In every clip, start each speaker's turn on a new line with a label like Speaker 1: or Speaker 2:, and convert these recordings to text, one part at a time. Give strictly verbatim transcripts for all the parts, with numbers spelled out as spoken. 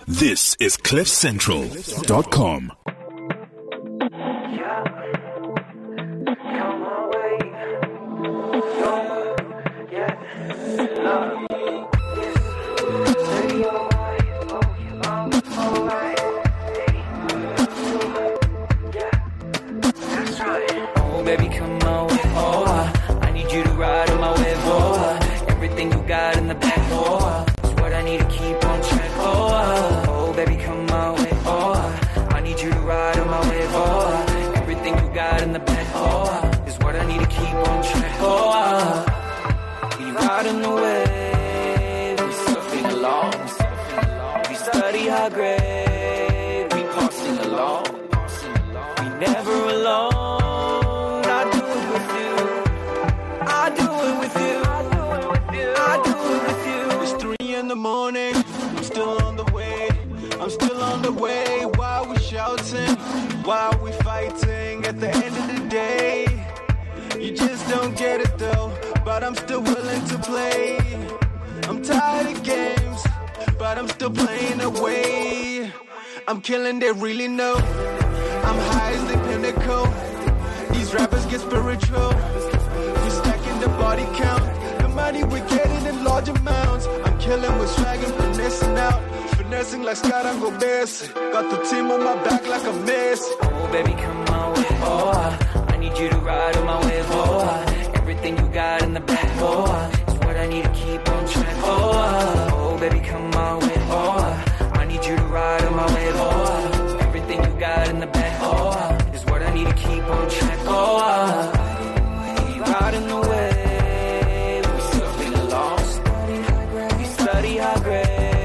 Speaker 1: This is cliff central dot com.
Speaker 2: Why are we fighting at the end of the day? You just don't get it though, but I'm still willing to play. I'm tired of games, but I'm still playing away. I'm killing, they really know I'm high as the pinnacle. These rappers get spiritual. We stacking the body count. The money we're getting in large amounts. I'm killing with swag and finessing out. Finessing like Scott and Gomez. Got the team on my back like a mess.
Speaker 3: Oh, baby, come my way. Oh, I need you to ride on my wave. Oh, everything you got in the back. Oh, is what I need to keep on track. Oh, oh, baby, come my way. Oh, I need you to ride on my wave. Oh, everything you got in the back. Oh, is what I need to keep on track. Oh, we riding the wave. We surfing along. We study high grade.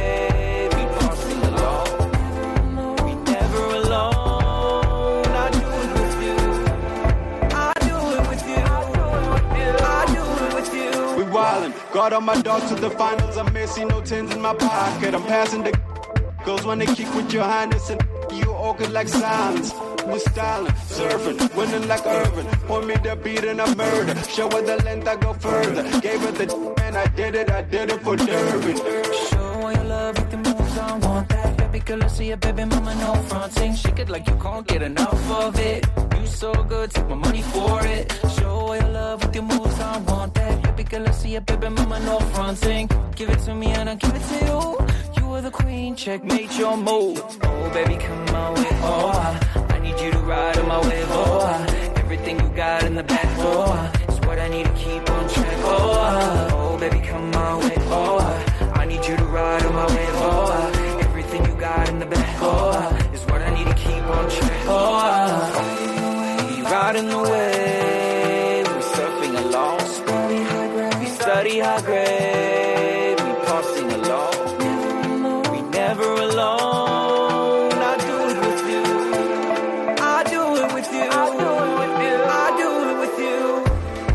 Speaker 2: Got all my dogs to the finals. I'm missing no tens in my pocket. I'm passing the goes when they kick with your highness and you awkward like silence. We're styling, surfing, winning like Irvin. Point me the beat and I murder. Show her the length, I go further. Gave her the and I did it, I did it for Durban.
Speaker 3: Show your love with the moves, I want that. Baby girl, I see a baby mama, no fronting. Shake it like you can't get enough of it. You so good, take my money for it. Show your love with your moves, I want that. Baby girl, I see a baby mama, no fronting. Give it to me and I'll give it to you. You are the queen, checkmate your move. Oh, baby, come my way. Oh, I need you to ride on my wave. Oh, everything you got in the back. Oh, is what I need to keep on track. Oh, oh, baby, come my way. Oh, I need you to ride on my wave. Oh, everything you got in the back. Oh, is what I need to keep on track. Oh, we riding the wave. We surfing along. We study high grade. We passing along. We never alone. I do it with you. I do it with you. I do it with you. I do it with you.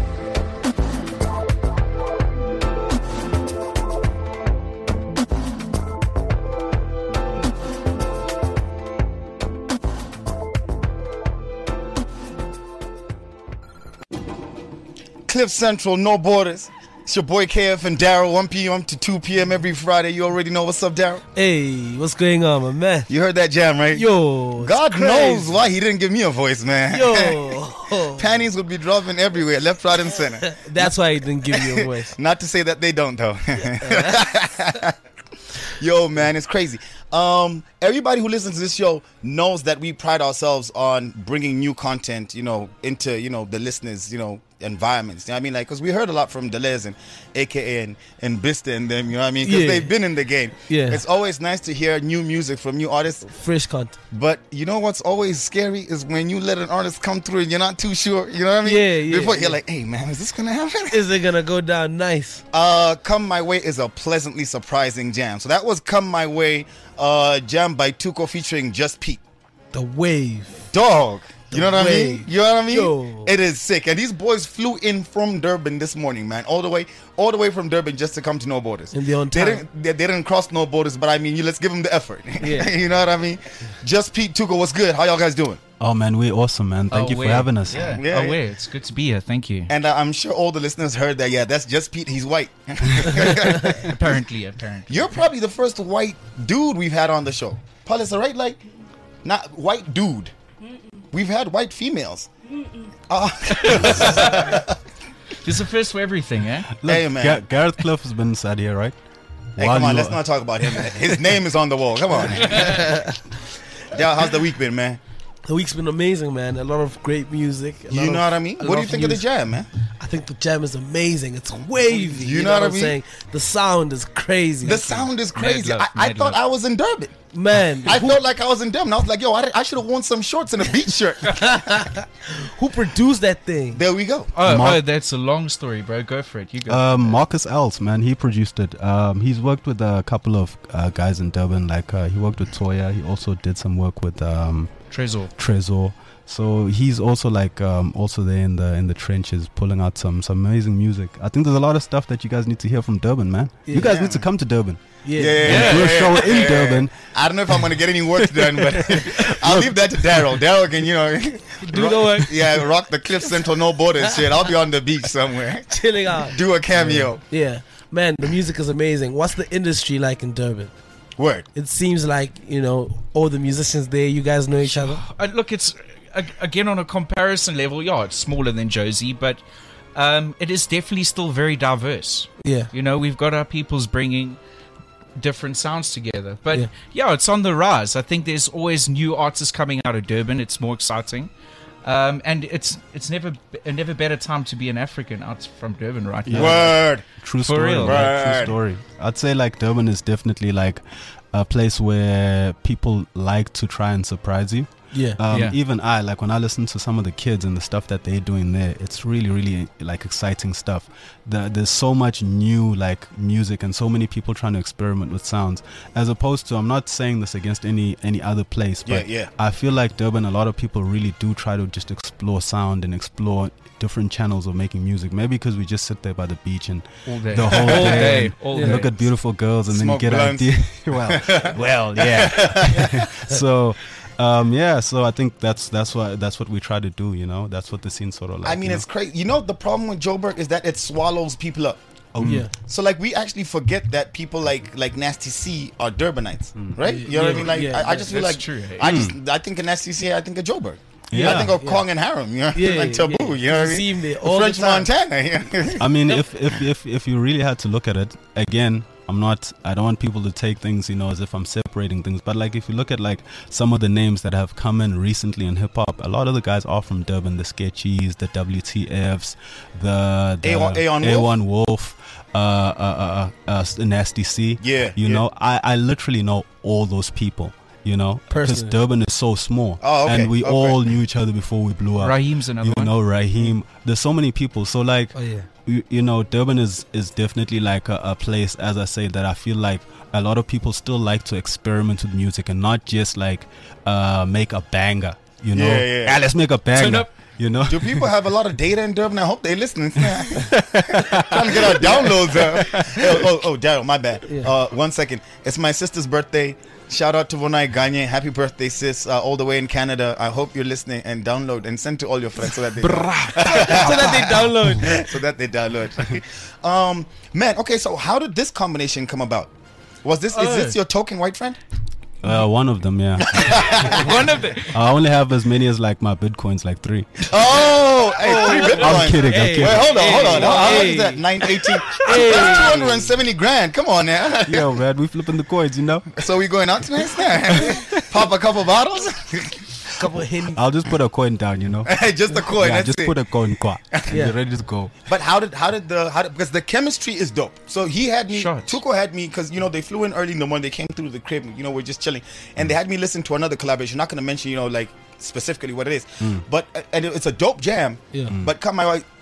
Speaker 4: Cliff Central, no borders. It's your boy K F and Daryl, one p.m. to two p.m. every Friday. You already know what's up, Daryl.
Speaker 5: Hey, what's going on, my man?
Speaker 4: You heard that jam, right?
Speaker 5: Yo,
Speaker 4: God
Speaker 5: crazy.
Speaker 4: knows why he didn't give me a voice, man.
Speaker 5: Yo.
Speaker 4: Panties would be dropping everywhere, left, right, and center.
Speaker 5: That's why he didn't give you a voice.
Speaker 4: Not to say that they don't, though. Yo, man, it's crazy. Um, everybody who listens to this show knows that we pride ourselves on bringing new content, you know, into, you know, the listeners, you know, environments. You know what I mean? Like, because we heard a lot from Deleuze and A K A and, and Bista and them, you know what I mean? Because
Speaker 5: yeah.
Speaker 4: they've been in the game.
Speaker 5: Yeah.
Speaker 4: It's always nice to hear new music from new artists.
Speaker 5: Fresh content.
Speaker 4: But you know what's always scary is when you let an artist come through and you're not too sure, you know what I mean?
Speaker 5: Yeah, yeah.
Speaker 4: Before
Speaker 5: yeah.
Speaker 4: you're like, hey, man, is this going to happen?
Speaker 5: Is it going to go down nice?
Speaker 4: Uh, Come My Way is a pleasantly surprising jam. So that was Come My Way, uh, jam by Tuko featuring Just Pete.
Speaker 5: The wave.
Speaker 4: Dog. You know what
Speaker 5: way.
Speaker 4: I mean? You know what I mean?
Speaker 5: Yo.
Speaker 4: It is sick. And these boys flew in from Durban this morning, man. All the way, all the way from Durban just to come to No Borders.
Speaker 5: And they're on
Speaker 4: They
Speaker 5: time.
Speaker 4: didn't, they, they didn't cross No Borders, but I mean, you, let's give them the effort.
Speaker 5: Yeah.
Speaker 4: You know what I mean? Just Pete Tuko, what's good? How y'all guys doing?
Speaker 6: Oh man, we're awesome, man. Thank
Speaker 7: Oh,
Speaker 6: you for
Speaker 7: where?
Speaker 6: having us.
Speaker 7: Yeah,
Speaker 4: Yeah,
Speaker 7: oh,
Speaker 4: yeah.
Speaker 7: where? It's good to be here. Thank you.
Speaker 4: And uh, I'm sure all the listeners heard that. Yeah, that's Just Pete. He's white.
Speaker 7: apparently, apparently.
Speaker 4: You're probably the first white dude we've had on the show. Paul, is that right? Like, not white dude. We've had white females.
Speaker 7: There's a first for everything, eh?
Speaker 6: Look,
Speaker 4: Hey, man.
Speaker 6: Ga- Gareth Cliff has been sad here, right?
Speaker 4: Hey,
Speaker 6: While
Speaker 4: come on,
Speaker 6: you-
Speaker 4: let's not talk about him. His name is on the wall. Come on. Yeah, how's the week been, man?
Speaker 5: The week's been amazing, man. A lot of great music. a lot
Speaker 4: You know
Speaker 5: of-
Speaker 4: what I mean?
Speaker 5: a
Speaker 4: What
Speaker 5: lot
Speaker 4: do you think of the
Speaker 5: news.
Speaker 4: jam, man?
Speaker 5: I think the jam is amazing. It's wavy.
Speaker 4: You know what I
Speaker 5: I'm
Speaker 4: mean?
Speaker 5: saying? The sound is crazy.
Speaker 4: The sound is crazy.
Speaker 7: love,
Speaker 4: I, I
Speaker 7: mad
Speaker 4: thought
Speaker 7: love.
Speaker 4: I was in Durban.
Speaker 5: Man,
Speaker 4: I
Speaker 5: who,
Speaker 4: felt like I was in Durban. I was like, yo, I, I should have worn some shorts and a beach shirt.
Speaker 5: who produced that thing?
Speaker 4: There we go.
Speaker 7: Oh,
Speaker 6: Mark-
Speaker 7: oh, that's a long story, bro. Go for it. You go.
Speaker 6: Um, Marcus Els, man, he produced it. Um, he's worked with a couple of uh, guys in Durban. Like uh, he worked with Toya. He also did some work with um,
Speaker 7: Trezor.
Speaker 6: Trezor. So he's also like um, also there in the in the trenches, pulling out some some amazing music. I think there's a lot of stuff that you guys need to hear from Durban, man. You guys
Speaker 4: Yeah.
Speaker 6: need to come to Durban.
Speaker 5: Yeah.
Speaker 4: Yeah, yeah,
Speaker 6: Do a
Speaker 4: yeah,
Speaker 6: show
Speaker 4: yeah,
Speaker 6: in
Speaker 4: yeah.
Speaker 6: Durban.
Speaker 4: I don't know if I'm going to get any work done, but I'll leave that to Daryl. Daryl can, you know,
Speaker 5: Do the work.
Speaker 4: yeah, rock the Cliff Central No Borders shit. I'll be on the beach somewhere.
Speaker 5: Chilling out.
Speaker 4: Do a cameo.
Speaker 5: Yeah. Man, the music is amazing. What's the industry like in Durban?
Speaker 4: Word.
Speaker 5: It seems like, you know, all the musicians there, you guys know each other.
Speaker 7: Uh, look, it's uh, again on a comparison level. Yeah, it's smaller than Josie, but um, it is definitely still very diverse.
Speaker 5: Yeah.
Speaker 7: You know, we've got our peoples bringing different sounds together. But
Speaker 5: Yeah.
Speaker 7: yeah, it's on the rise. I think there's always new artists coming out of Durban. It's more exciting. Um, and it's it's never a never better time to be an African out from Durban right now.
Speaker 4: Word.
Speaker 6: True
Speaker 7: For
Speaker 6: story.
Speaker 7: real.
Speaker 6: man,
Speaker 4: Right.
Speaker 6: True story. I'd say like Durban is definitely like a place where people like to try and surprise you.
Speaker 5: Yeah.
Speaker 6: Um,
Speaker 7: Yeah.
Speaker 6: Even I, like when I listen to some of the kids and the stuff that they're doing there, it's really, really like exciting stuff. The, there's so much new like music and so many people trying to experiment with sounds. As opposed to, I'm not saying this against any any other place, but
Speaker 4: Yeah, yeah.
Speaker 6: I feel like Durban, a lot of people really do try to just explore sound and explore different channels of making music. Maybe because we just sit there by the beach and
Speaker 7: All day.
Speaker 6: the whole
Speaker 7: All
Speaker 6: day,
Speaker 7: day,
Speaker 6: and,
Speaker 7: all
Speaker 6: and
Speaker 7: day.
Speaker 6: look at beautiful girls and
Speaker 4: Smoke
Speaker 6: then you get
Speaker 4: blunts.
Speaker 6: idea. well, well, yeah. so. Um, yeah, so I think that's that's what that's what we try to do, you know. That's what the scene sort of like.
Speaker 4: I mean,
Speaker 6: you
Speaker 4: it's crazy. You know, the problem with Joburg is that it swallows people up.
Speaker 6: know?
Speaker 5: Yeah.
Speaker 4: So like we actually forget that people like like Nasty C are Durbanites, right? You know what I
Speaker 5: Yeah,
Speaker 4: mean? Like
Speaker 5: yeah,
Speaker 4: I, I
Speaker 5: yeah.
Speaker 4: just feel
Speaker 7: That's
Speaker 4: like
Speaker 7: true, hey.
Speaker 4: I just I think of Nasty C, I think of Joburg.
Speaker 6: Yeah.
Speaker 4: I think of
Speaker 5: Yeah.
Speaker 4: Kong and Harem, you know,
Speaker 5: Yeah,
Speaker 4: like Taboo,
Speaker 5: yeah.
Speaker 4: you know what I
Speaker 5: You see
Speaker 4: mean?
Speaker 5: him there all the
Speaker 4: French
Speaker 5: time.
Speaker 4: Montana. Yeah.
Speaker 6: I mean, if, if if if you really had to look at it again, I'm not. I don't want people to take things, you know, as if I'm separating things. But like, if you look at like some of the names that have come in recently in hip hop, a lot of the guys are from Durban. The Sketchies, the W T Fs, the, the
Speaker 4: Aon- Aon
Speaker 6: A
Speaker 4: Wolf?
Speaker 6: one Wolf, uh, uh, uh, uh, uh, Nasty C.
Speaker 4: Yeah,
Speaker 6: you
Speaker 4: yeah.
Speaker 6: know, I I literally know all those people. You know, because
Speaker 5: Personally.
Speaker 6: Durban is so small,
Speaker 4: Oh, okay,
Speaker 6: and we
Speaker 4: okay.
Speaker 6: all knew each other before we blew up.
Speaker 7: Raheem's another
Speaker 6: you
Speaker 7: one.
Speaker 6: know, Raheem. There's so many people. So like,
Speaker 5: Oh, yeah.
Speaker 6: you, you know, Durban is is definitely like a, a place, as I say, that I feel like a lot of people still like to experiment with music and not just like uh, make a banger. You know,
Speaker 4: Yeah, yeah.
Speaker 6: Ah, let's make a banger.
Speaker 7: up.
Speaker 6: You know,
Speaker 4: Do people have a lot of data in Durban? I hope they listening. Trying to get our downloads up. Oh, oh, oh Daryl, my bad.
Speaker 5: Yeah.
Speaker 4: Uh, one second. It's my sister's birthday. Shout out to Vonai Gagne. Happy birthday, sis. Uh, all the way in Canada. I hope you're listening and download and send to all your friends so that they
Speaker 5: So that they download.
Speaker 4: so that they download. um, man, okay. So how did this combination come about? Was this is
Speaker 5: Oh.
Speaker 4: this your token white friend?
Speaker 6: uh, one of them, yeah.
Speaker 7: One of the
Speaker 6: I only have as many as like my bitcoins, like three.
Speaker 4: Oh, hey, three Bitcoin.
Speaker 6: I'm kidding. I'm
Speaker 5: Hey.
Speaker 6: kidding.
Speaker 4: Wait, hold on, hold on. How, how much
Speaker 5: Hey.
Speaker 4: is that? nine eighteen. That's two hundred and seventy grand. Come on now.
Speaker 6: Yo, man, we flipping the coins, you know.
Speaker 4: So we going out tonight? Pop a couple bottles?
Speaker 5: Couple of henny.
Speaker 6: I'll just put a coin down, you know.
Speaker 4: Just a coin.
Speaker 6: yeah,
Speaker 4: that's
Speaker 6: just
Speaker 4: it.
Speaker 6: put a coin, qua.
Speaker 5: Yeah.
Speaker 6: You're ready to go.
Speaker 4: But how did how did the how did, because the chemistry is dope. So he had me.
Speaker 7: Shot.
Speaker 4: Tuko had me because you know they flew in early in the morning. They came through the crib. You know we're just chilling, and they had me listen to another collaboration. Not gonna mention you know like specifically what it is, but uh, and it's a dope jam.
Speaker 5: Yeah.
Speaker 4: But come my way,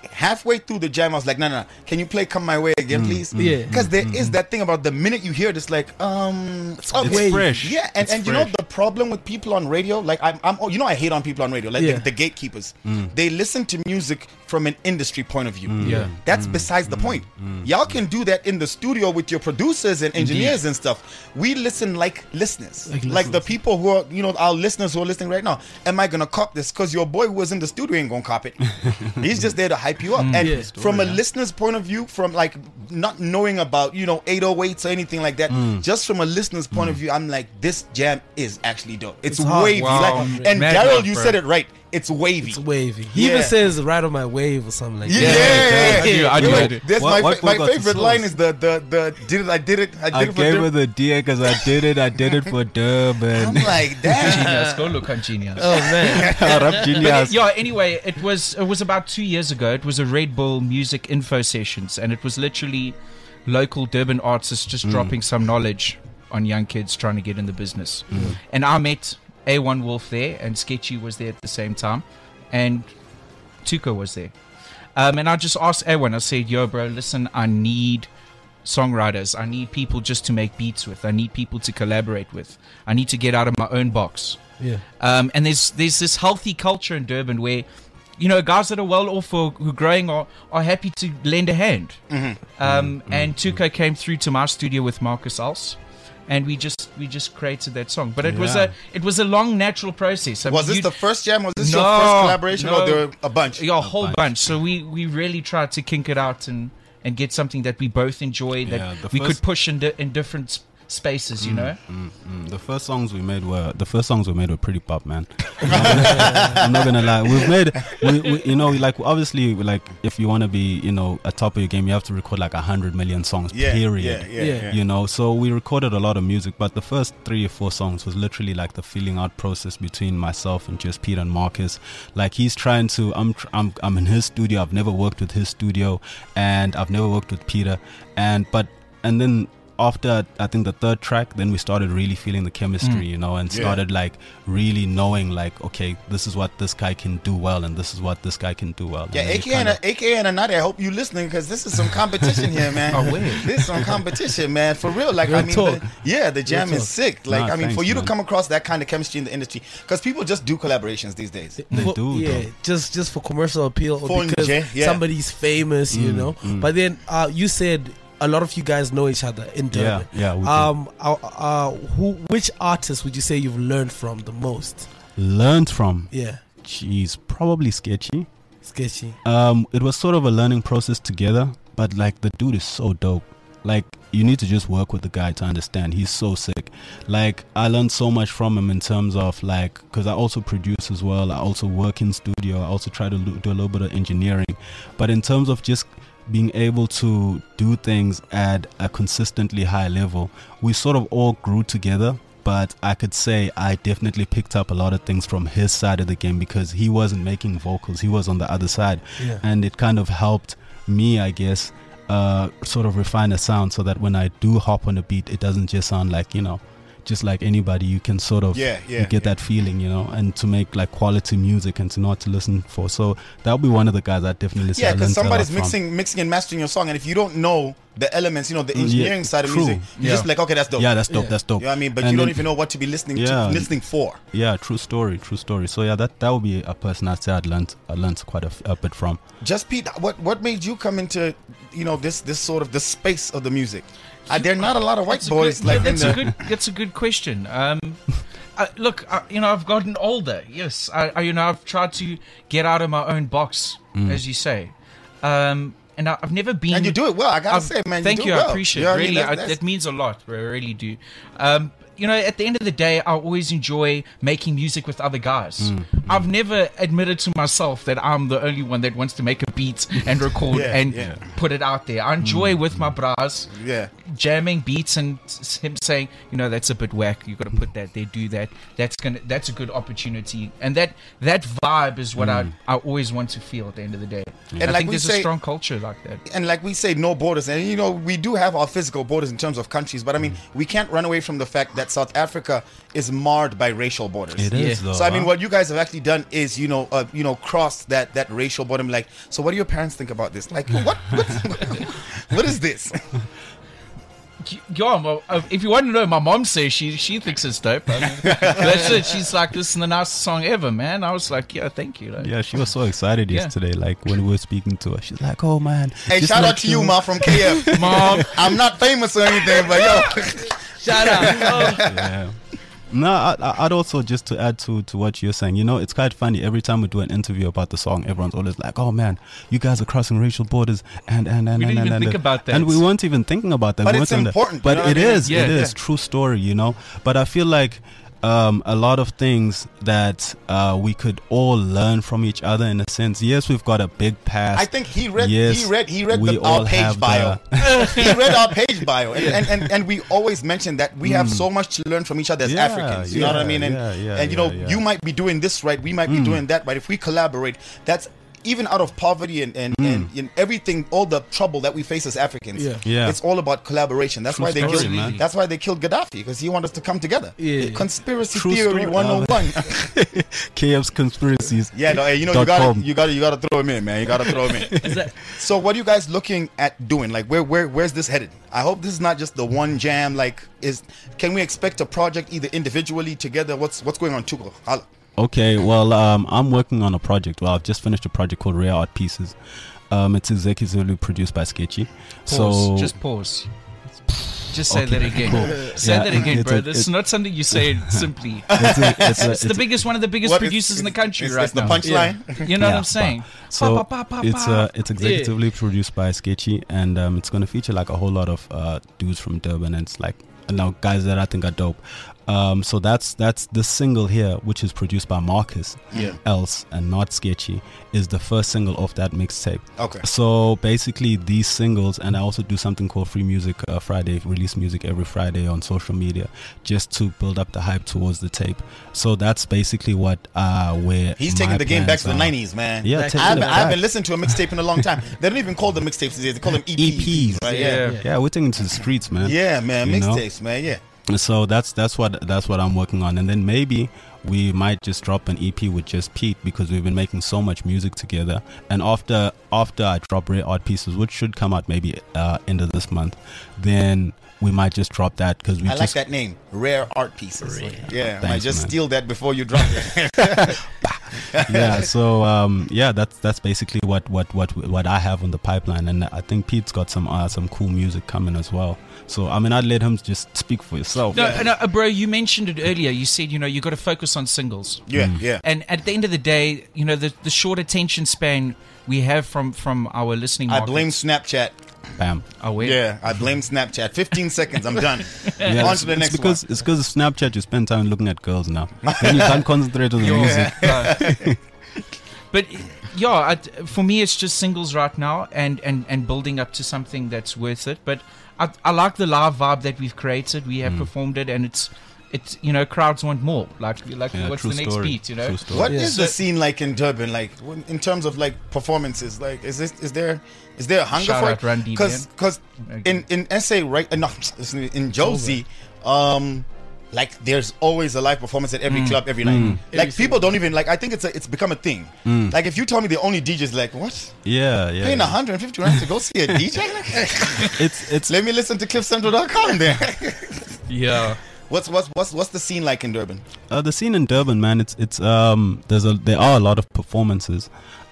Speaker 4: halfway through the jam, I was like, no, no, no. Can you play Come My Way again, please?
Speaker 5: Yeah.
Speaker 4: Because there is that thing about the minute you hear it, it's like, um,
Speaker 6: It's
Speaker 4: okay.
Speaker 6: fresh.
Speaker 4: Yeah, and,
Speaker 6: It's
Speaker 4: and you know
Speaker 6: fresh.
Speaker 4: the problem with people on radio, like I'm, I'm oh, you know, I hate on people on radio, like
Speaker 5: Yeah.
Speaker 4: the, the gatekeepers. They listen to music from an industry point of view.
Speaker 7: Yeah.
Speaker 4: That's besides the point. Y'all can do that in the studio with your producers and engineers and stuff. We listen like listeners,
Speaker 5: Like
Speaker 4: like, the
Speaker 5: listeners.
Speaker 4: people who are, you know, our listeners who are listening right now. Am I gonna cop this? Because your boy who was in the studio ain't gonna cop it. He's just there to hype you up. And
Speaker 5: Yeah.
Speaker 4: from a listener's point of view, from like not knowing about, you know, eight oh eights or anything like that, just from a listener's point of view, I'm like, this jam is actually dope. It's,
Speaker 5: It's hard.
Speaker 4: wavy.
Speaker 7: Wow.
Speaker 4: Like, and
Speaker 7: Mad
Speaker 4: Daryl,
Speaker 7: love,
Speaker 4: you
Speaker 7: bro.
Speaker 4: said it right. It's wavy.
Speaker 5: It's wavy. He
Speaker 4: Yeah.
Speaker 5: even says right on my wave or something like
Speaker 4: Yeah,
Speaker 5: that.
Speaker 4: yeah, yeah,
Speaker 7: I do,
Speaker 4: yeah.
Speaker 7: I do,
Speaker 4: You're
Speaker 7: I
Speaker 4: like,
Speaker 7: do.
Speaker 4: That's
Speaker 6: What-
Speaker 4: my,
Speaker 6: what
Speaker 4: fa- my
Speaker 6: forgot the
Speaker 4: favorite
Speaker 6: source?
Speaker 4: line is the the the did it I did it I did
Speaker 6: I
Speaker 4: it for
Speaker 6: gave
Speaker 4: Dur-
Speaker 6: her the D because I did it. I did it for Durban.
Speaker 4: I'm like, damn.
Speaker 7: Genius. Go look on Genius.
Speaker 5: Oh man.
Speaker 6: Rap
Speaker 7: But
Speaker 6: genius.
Speaker 7: it- yeah, anyway, it was it was about two years ago. It was a Red Bull Music Info Sessions, and it was literally local Durban artists just dropping some knowledge on young kids trying to get in the business. And I met A one Wolf there, and Sketchy was there at the same time, and Tuko was there. Um, and I just asked A one, I said, yo, bro, listen, I need songwriters. I need people just to make beats with. I need people to collaborate with. I need to get out of my own box.
Speaker 5: Yeah.
Speaker 7: Um, and there's there's this healthy culture in Durban where, you know, guys that are well off or who are growing are, are happy to lend a hand. Um, and Tuko came through to my studio with Marcus Als, and we just we just created that song. But it was
Speaker 6: Yeah.
Speaker 7: a it was a long natural process. I
Speaker 4: Was
Speaker 7: mean,
Speaker 4: this
Speaker 7: you-
Speaker 4: the first jam? Was this
Speaker 7: No,
Speaker 4: your first collaboration,
Speaker 7: no.
Speaker 4: or there were a bunch?
Speaker 7: yeah, a whole bunch.
Speaker 6: bunch.
Speaker 7: So we we really tried to kink it out and and get something that we both enjoy, that
Speaker 6: Yeah, the
Speaker 7: we could
Speaker 6: first-
Speaker 7: push in di- in different s- spaces. You know.
Speaker 6: Mm, the first songs we made were the first songs we made were pretty pop, man. I'm not gonna, I'm not gonna lie. We've made, we, we, you know, like obviously, like if you want to be, you know, at top of your game, you have to record like a hundred million songs.
Speaker 4: Yeah,
Speaker 6: period.
Speaker 4: yeah, yeah,
Speaker 5: Yeah.
Speaker 4: yeah.
Speaker 6: You know, so we recorded a lot of music, but the first three or four songs was literally like the feeling out process between myself and just Peter and Marcus. Like he's trying to, I'm, tr- I'm, I'm in his studio. I've never worked with his studio, and I've never worked with Peter, and but and then. After I think the third track, then we started really feeling the chemistry, you know, and
Speaker 4: Yeah.
Speaker 6: started like really knowing like, okay, this is what this guy can do well, and this is what this guy can do well.
Speaker 4: Yeah,
Speaker 6: And then
Speaker 4: A
Speaker 6: it
Speaker 4: K A and
Speaker 6: kinda-
Speaker 4: A K A and Anadi, I hope you listening, because this is some competition here, man.
Speaker 7: Oh, wait.
Speaker 4: This is some competition, man. For real. Like,
Speaker 5: Real
Speaker 4: I mean,
Speaker 5: talk.
Speaker 4: the, yeah, the jam
Speaker 5: talk.
Speaker 4: is sick. Like,
Speaker 6: Nah,
Speaker 4: I mean, for
Speaker 6: thanks,
Speaker 4: you to
Speaker 6: man.
Speaker 4: come across that kind of chemistry in the industry, because people just do collaborations these days.
Speaker 6: They
Speaker 5: For-
Speaker 6: do,
Speaker 5: yeah,
Speaker 6: though.
Speaker 5: just just for commercial appeal or
Speaker 4: For
Speaker 5: because
Speaker 4: enjoy- yeah.
Speaker 5: somebody's famous, you know. But then uh, you said a lot of you guys know each other in Durban.
Speaker 6: Yeah, yeah, we do.
Speaker 5: Um, uh, uh, who, which artist would you say you've learned from the most?
Speaker 6: Learned from,
Speaker 5: Yeah,
Speaker 6: jeez, probably Sketchy.
Speaker 5: Sketchy.
Speaker 6: Um, it was sort of a learning process together, but like the dude is so dope. Like you need to just work with the guy to understand. He's so sick. Like I learned so much from him in terms of like, because I also produce as well. I also work in studio. I also try to lo- do a little bit of engineering. But in terms of just being able to do things at a consistently high level, we sort of all grew together. But I could say I definitely picked up a lot of things from his side of the game because he wasn't making vocals. He was on the other side.
Speaker 5: Yeah.
Speaker 6: And it kind of helped me, I guess, uh, sort of refine a sound so that when I do hop on a beat, it doesn't just sound like, you know, just like anybody. You can sort of
Speaker 4: Yeah, yeah,
Speaker 6: you get
Speaker 4: yeah.
Speaker 6: that feeling, you know, and to make like quality music and to know what to listen for. So that'll be one of the guys I definitely say
Speaker 4: Yeah,
Speaker 6: I
Speaker 4: because
Speaker 6: learned a lot
Speaker 4: somebody's
Speaker 6: from.
Speaker 4: mixing, mixing and mastering your song, and if you don't know the elements, you know, the engineering side of
Speaker 6: true.
Speaker 4: music, you
Speaker 7: Yeah.
Speaker 4: just be like, okay, that's dope.
Speaker 6: Yeah, that's dope.
Speaker 5: Yeah.
Speaker 6: That's dope.
Speaker 4: You know what I mean? But
Speaker 6: And
Speaker 4: you don't
Speaker 6: then-
Speaker 4: even know what to be listening
Speaker 6: Yeah.
Speaker 4: to, listening for.
Speaker 6: Yeah, true story, true story. So yeah, that that would be a person I'd say I'd learned I learned quite a, f- a bit from.
Speaker 4: Just Pete, what what made you come into, you know, this this sort of the space of the music? Uh, there are not a lot of white
Speaker 7: That's a
Speaker 4: boys
Speaker 7: good,
Speaker 4: like
Speaker 7: yeah,
Speaker 4: in
Speaker 7: that's
Speaker 4: the,
Speaker 7: a good that's a good question. Um, I, look, I, you know, I've gotten older. Yes, I, I you know I've tried to get out of my own box, as you say, um, and I, I've never been.
Speaker 4: and you do it well. I gotta
Speaker 7: I've-
Speaker 4: say, man.
Speaker 7: Thank
Speaker 4: you,
Speaker 7: you,
Speaker 4: do it well.
Speaker 7: I appreciate
Speaker 4: You know
Speaker 7: it.
Speaker 4: what I mean?
Speaker 7: Really,
Speaker 4: That's-
Speaker 7: I,
Speaker 4: that's-
Speaker 7: that means a lot. I really do. Um, you know, at the end of the day, I always enjoy making music with other guys.
Speaker 4: Mm,
Speaker 7: I've never admitted to myself that I'm the only one that wants to make a beat and record
Speaker 4: Yeah,
Speaker 7: and
Speaker 4: yeah.
Speaker 7: put it out there. I enjoy with my bras
Speaker 4: Yeah.
Speaker 7: jamming beats and s- him saying, you know, that's a bit whack. You got to put that there, do that. That's gonna. That's a good opportunity, and that that vibe is what
Speaker 6: Mm.
Speaker 7: I I always want to feel at the end of the day.
Speaker 4: And
Speaker 7: I
Speaker 4: like
Speaker 7: think
Speaker 4: we
Speaker 7: there's
Speaker 4: say-
Speaker 7: a strong culture like that.
Speaker 4: And like we say, no borders. And, you know, we do have our physical borders in terms of countries. But, I mean, we can't run away from the fact that South Africa is marred by racial borders.
Speaker 6: It is,
Speaker 7: Yeah.
Speaker 6: though.
Speaker 4: So, I mean,
Speaker 6: huh?
Speaker 4: what you guys have actually done is, you know, uh, you know, cross that, that racial border. Like, so what do your parents think about this? Like, what? What, what is this?
Speaker 7: Yeah, well, uh, if you want to know, my mom says she she thinks it's dope. I mean, that's it. She's like, this is the nicest song ever, man. I was like, yeah, thank you. Like,
Speaker 6: Yeah, she was so excited
Speaker 7: Yeah.
Speaker 6: yesterday. Like when we were speaking to her, she's like, "Oh man!"
Speaker 4: Hey,
Speaker 6: just
Speaker 4: shout
Speaker 6: like
Speaker 4: out to you, Ma, from K F.
Speaker 7: Mom,
Speaker 4: I'm not famous or anything, but yo.
Speaker 5: Shout out. Oh.
Speaker 6: Yeah. No, I, I- I'd also just to add to, to what you're saying. You know, it's quite funny. Every time we do an interview about the song, everyone's always like, "Oh man, you guys are crossing racial borders," and and and
Speaker 7: We
Speaker 6: and,
Speaker 7: didn't
Speaker 6: and,
Speaker 7: even
Speaker 6: and
Speaker 7: think about that.
Speaker 6: And we weren't even thinking about that.
Speaker 4: But
Speaker 6: We
Speaker 4: it's
Speaker 6: weren't even-
Speaker 4: important, you
Speaker 6: But
Speaker 4: know what
Speaker 6: it
Speaker 4: I mean?
Speaker 6: is.
Speaker 7: Yeah.
Speaker 6: It is
Speaker 7: Yeah.
Speaker 6: true story. You know. But I feel like um, a lot of things that uh, we could all learn from each other in a sense. Yes, we've got a big past.
Speaker 4: I think he read
Speaker 6: Yes,
Speaker 4: he read he read
Speaker 6: we
Speaker 4: the,
Speaker 6: all
Speaker 4: our page
Speaker 6: have
Speaker 4: bio.
Speaker 6: the-
Speaker 4: He read our page bio. And, and, and, and we always mention that we have so much to learn from each other as
Speaker 6: Yeah,
Speaker 4: Africans. You know what I
Speaker 6: yeah,
Speaker 4: mean? And
Speaker 6: yeah, yeah,
Speaker 4: and you know,
Speaker 6: yeah, yeah.
Speaker 4: you might be doing this right, we might be doing that right. If we collaborate, that's even out of poverty and, and, and, and everything, all the trouble that we face as Africans,
Speaker 5: Yeah.
Speaker 6: Yeah.
Speaker 4: it's all about collaboration. That's
Speaker 6: True
Speaker 4: why they
Speaker 6: story,
Speaker 4: killed.
Speaker 6: man.
Speaker 4: That's why they killed Gaddafi, because he wanted us to come together.
Speaker 5: Yeah.
Speaker 4: Conspiracy
Speaker 6: True
Speaker 4: theory
Speaker 6: story.
Speaker 4: one oh one.
Speaker 6: K F's conspiracies.
Speaker 4: Yeah, no, hey, you know, you
Speaker 6: dot
Speaker 4: gotta,
Speaker 6: com.
Speaker 4: you gotta, you gotta throw him in, man. You gotta throw him in.
Speaker 5: Is that,
Speaker 4: So, what are you guys looking at doing? Like, where, where, where's this headed? I hope this is not just the one jam. Like, is can we expect a project either individually, together? What's what's going on, Tuko? Holla.
Speaker 6: Okay, well, um, I'm working on a project. Well, I've just finished a project called Rare Art Pieces. Um, it's executively produced by Sketchy.
Speaker 7: pause.
Speaker 6: So
Speaker 7: Just pause. Just say
Speaker 6: Okay,
Speaker 7: that again.
Speaker 6: cool.
Speaker 7: Say
Speaker 6: Yeah,
Speaker 7: that again,
Speaker 6: it's
Speaker 7: bro.
Speaker 6: a-
Speaker 7: This is
Speaker 6: it-
Speaker 7: not something you say simply.
Speaker 6: it's, a, it's, a,
Speaker 7: It's the biggest, one of the biggest
Speaker 4: What is-
Speaker 7: producers in the country
Speaker 4: it's,
Speaker 7: right
Speaker 4: it's the
Speaker 7: now.
Speaker 4: punchline.
Speaker 7: You know what
Speaker 6: Yeah,
Speaker 7: I'm saying?
Speaker 6: So
Speaker 7: Pa, pa, pa, pa,
Speaker 6: it's
Speaker 7: pa.
Speaker 6: uh, it's executively produced by Sketchy, and um, it's gonna feature like a whole lot of uh, dudes from Durban, and it's like now guys that I think are dope. Um, so that's that's the single here, which is produced by Marcus
Speaker 4: Yeah.
Speaker 6: Else and not Sketchy, is the first single off that mixtape.
Speaker 4: Okay.
Speaker 6: So basically, these singles, and I also do something called Free Music uh, Friday, release music every Friday on social media, just to build up the hype towards the tape. So that's basically what uh, where
Speaker 4: He's
Speaker 6: my
Speaker 4: taking the game back
Speaker 6: plans
Speaker 4: to the
Speaker 6: are.
Speaker 4: nineties, man.
Speaker 6: Yeah,
Speaker 4: I
Speaker 6: taking
Speaker 4: haven't,
Speaker 6: it
Speaker 4: I haven't
Speaker 6: back.
Speaker 4: listened to a mixtape in a long time. They don't even call them mixtapes these days. They call them E Ps.
Speaker 6: E Ps.
Speaker 4: Right?
Speaker 7: Yeah.
Speaker 4: Yeah.
Speaker 6: Yeah, we're taking it to the streets, man.
Speaker 4: Yeah, man.
Speaker 6: You know?
Speaker 4: Mixtapes, man. Yeah.
Speaker 6: So that's that's what that's what I'm working on, and then maybe we might just drop an E P with just Pete, because we've been making so much music together. And after after I drop Rare Art Pieces, which should come out maybe uh, end of this month, then we might just drop that, because we
Speaker 4: I like
Speaker 6: just
Speaker 4: that name, Rare Art Pieces. Yeah, I might
Speaker 6: Thanks,
Speaker 4: just
Speaker 6: man.
Speaker 4: steal that before you drop it.
Speaker 6: yeah. So um, yeah, that's that's basically what what what what I have on the pipeline, and I think Pete's got some uh, some cool music coming as well. So I mean, I'd let him just speak for yourself.
Speaker 7: No, no, uh, bro, you mentioned it earlier. You said, you know, you got to focus on singles.
Speaker 4: Yeah, yeah.
Speaker 7: And at the end of the day, you know, the, the short attention span we have from, from our listening
Speaker 4: I
Speaker 7: market.
Speaker 4: blame Snapchat.
Speaker 6: Bam.
Speaker 7: Oh, wait.
Speaker 4: Yeah, I blame Snapchat. fifteen seconds, I'm done.
Speaker 6: Yeah,
Speaker 4: On
Speaker 6: it's,
Speaker 4: to the
Speaker 6: it's
Speaker 4: next
Speaker 6: because
Speaker 4: one.
Speaker 6: it's because of Snapchat you spend time looking at girls now. Then you can't concentrate on the music.
Speaker 7: Uh, but yeah, I, for me, it's just singles right now, and, and, and building up to something that's worth it. But I, I like the live vibe that we've created. We have performed it, and it's it's you know, crowds want more. Like like
Speaker 6: Yeah,
Speaker 7: what's
Speaker 6: true
Speaker 7: the next
Speaker 6: story.
Speaker 7: beat? You know,
Speaker 6: True story.
Speaker 4: What is
Speaker 5: Yeah.
Speaker 4: the scene like in Durban? Like when- in terms of like performances, like is this is there is there a hunger
Speaker 7: Shout
Speaker 4: for
Speaker 7: out
Speaker 4: it?
Speaker 7: Run D,
Speaker 4: Because
Speaker 7: man.
Speaker 4: in in S A right uh, no listen, in Josie, um, like there's always a live performance at every club every night. Like people don't even like. I think it's a, it's become a thing. Like if you tell me the only D J's like what
Speaker 6: Yeah, yeah.
Speaker 4: paying
Speaker 6: yeah.
Speaker 4: one hundred fifty rand to go see a D J?
Speaker 6: It's it's
Speaker 4: Let me listen to cliff central dot com then.
Speaker 7: yeah.
Speaker 4: What's what's what's what's the scene like in Durban?
Speaker 6: Uh, the scene in Durban, man, it's it's um there's a there are a lot of performances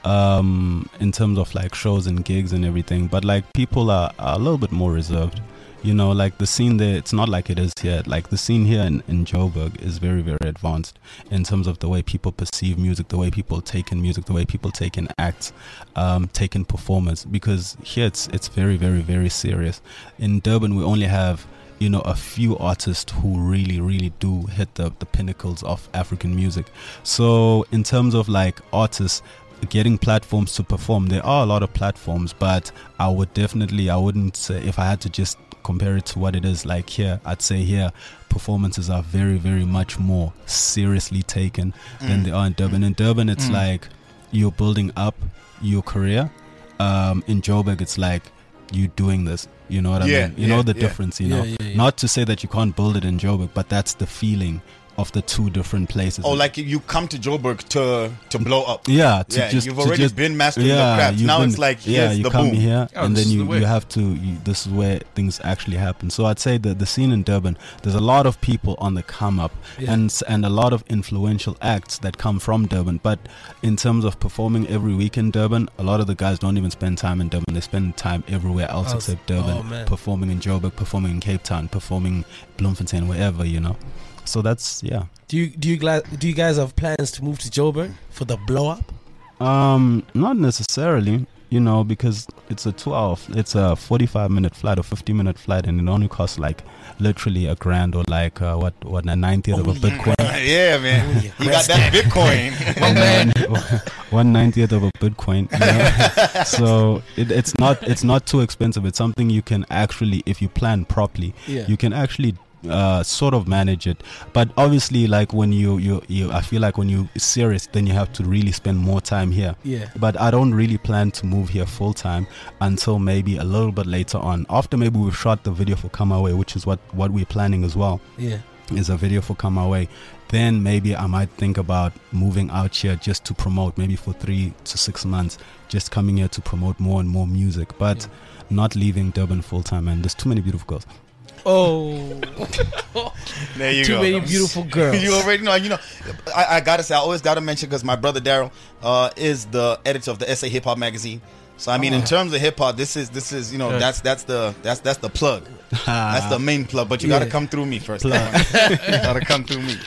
Speaker 6: um in terms of like shows and gigs and everything, but like people are, are a little bit more reserved. You know, like the scene there, it's not like it is here. Like the scene here in, in Joburg is very, very advanced in terms of the way people perceive music, the way people take in music, the way people take in acts, um, take in performers. Because here it's it's very, very, very serious. In Durban, we only have, you know, a few artists who really, really do hit the, the pinnacles of African music. So in terms of like artists getting platforms to perform, there are a lot of platforms, but I would definitely, I wouldn't say, if I had to just compare it to what it is like here, I'd say here performances are very, very much more seriously taken mm. than they are in Durban. In Durban, it's mm. like you're building up your career. Um, in Joburg, it's like you doing this. You know what I
Speaker 4: yeah,
Speaker 6: mean? You
Speaker 4: yeah,
Speaker 6: know the
Speaker 4: yeah.
Speaker 6: difference, you know?
Speaker 5: Yeah, yeah, yeah.
Speaker 6: Not to say that you can't build it in Joburg, but that's the feeling of the two different places.
Speaker 4: Oh, like you come to Joburg to to blow up.
Speaker 6: Yeah, to
Speaker 4: yeah,
Speaker 6: just
Speaker 4: you've
Speaker 6: to
Speaker 4: already
Speaker 6: just,
Speaker 4: been mastering
Speaker 6: yeah,
Speaker 4: the craft.
Speaker 6: you've
Speaker 4: Now
Speaker 6: been-
Speaker 4: it's like
Speaker 6: yeah,
Speaker 4: here's
Speaker 6: you
Speaker 4: the
Speaker 6: come
Speaker 4: boom.
Speaker 6: here
Speaker 7: Oh,
Speaker 6: and
Speaker 7: this
Speaker 6: then
Speaker 7: is
Speaker 6: you,
Speaker 7: the way.
Speaker 6: you have to. You, this is where things actually happen. So I'd say that the scene in Durban, there's a lot of people on the come up,
Speaker 5: Yeah.
Speaker 6: and s- and a lot of influential acts that come from Durban. But in terms of performing every week in Durban, a lot of the guys don't even spend time in Durban. They spend time everywhere else
Speaker 5: Oh,
Speaker 6: except
Speaker 5: oh,
Speaker 6: Durban,
Speaker 5: man.
Speaker 6: performing in Joburg, performing in Cape Town, performing Bloemfontein, wherever, you know. So that's yeah.
Speaker 5: Do you do you guys do you guys have plans to move to Joburg for the blow up?
Speaker 6: Um, not necessarily, you know, because it's a two-hour, it's a forty-five minute flight or fifty minute flight, and it only costs like literally a grand or like uh, what what a ninetieth of a Bitcoin.
Speaker 4: Yeah, man.
Speaker 5: yeah.
Speaker 4: You got that Bitcoin.
Speaker 6: One ninetieth of a Bitcoin. You know? So it, it's not it's not too expensive. It's something you can actually, if you plan properly,
Speaker 5: Yeah.
Speaker 6: you can actually uh, sort of manage it. But obviously, like when you, you you I feel like when you're serious, then you have to really spend more time here.
Speaker 5: Yeah.
Speaker 6: But I don't really plan to move here full time until maybe a little bit later on. After maybe we've shot the video for Come Away, which is what what we're planning as well.
Speaker 5: Yeah.
Speaker 6: Is a video for Come Away. Then maybe I might think about moving out here just to promote, maybe for three to six months, just coming here to promote more and more music, but
Speaker 5: Yeah.
Speaker 6: not leaving Durban full time. And there's too many beautiful girls.
Speaker 5: Oh,
Speaker 4: There you
Speaker 5: too
Speaker 4: go.
Speaker 5: many beautiful girls.
Speaker 4: You already know. You know, I, I gotta say, I always gotta mention because my brother Daryl uh, is the editor of the S A Hip Hop magazine. So I mean, in terms of hip hop, this is this is you know
Speaker 7: Good.
Speaker 4: that's that's the that's that's the plug. That's the main plug. But you gotta
Speaker 5: Yeah.
Speaker 4: come through me first.
Speaker 6: Plug.
Speaker 4: You gotta come through me.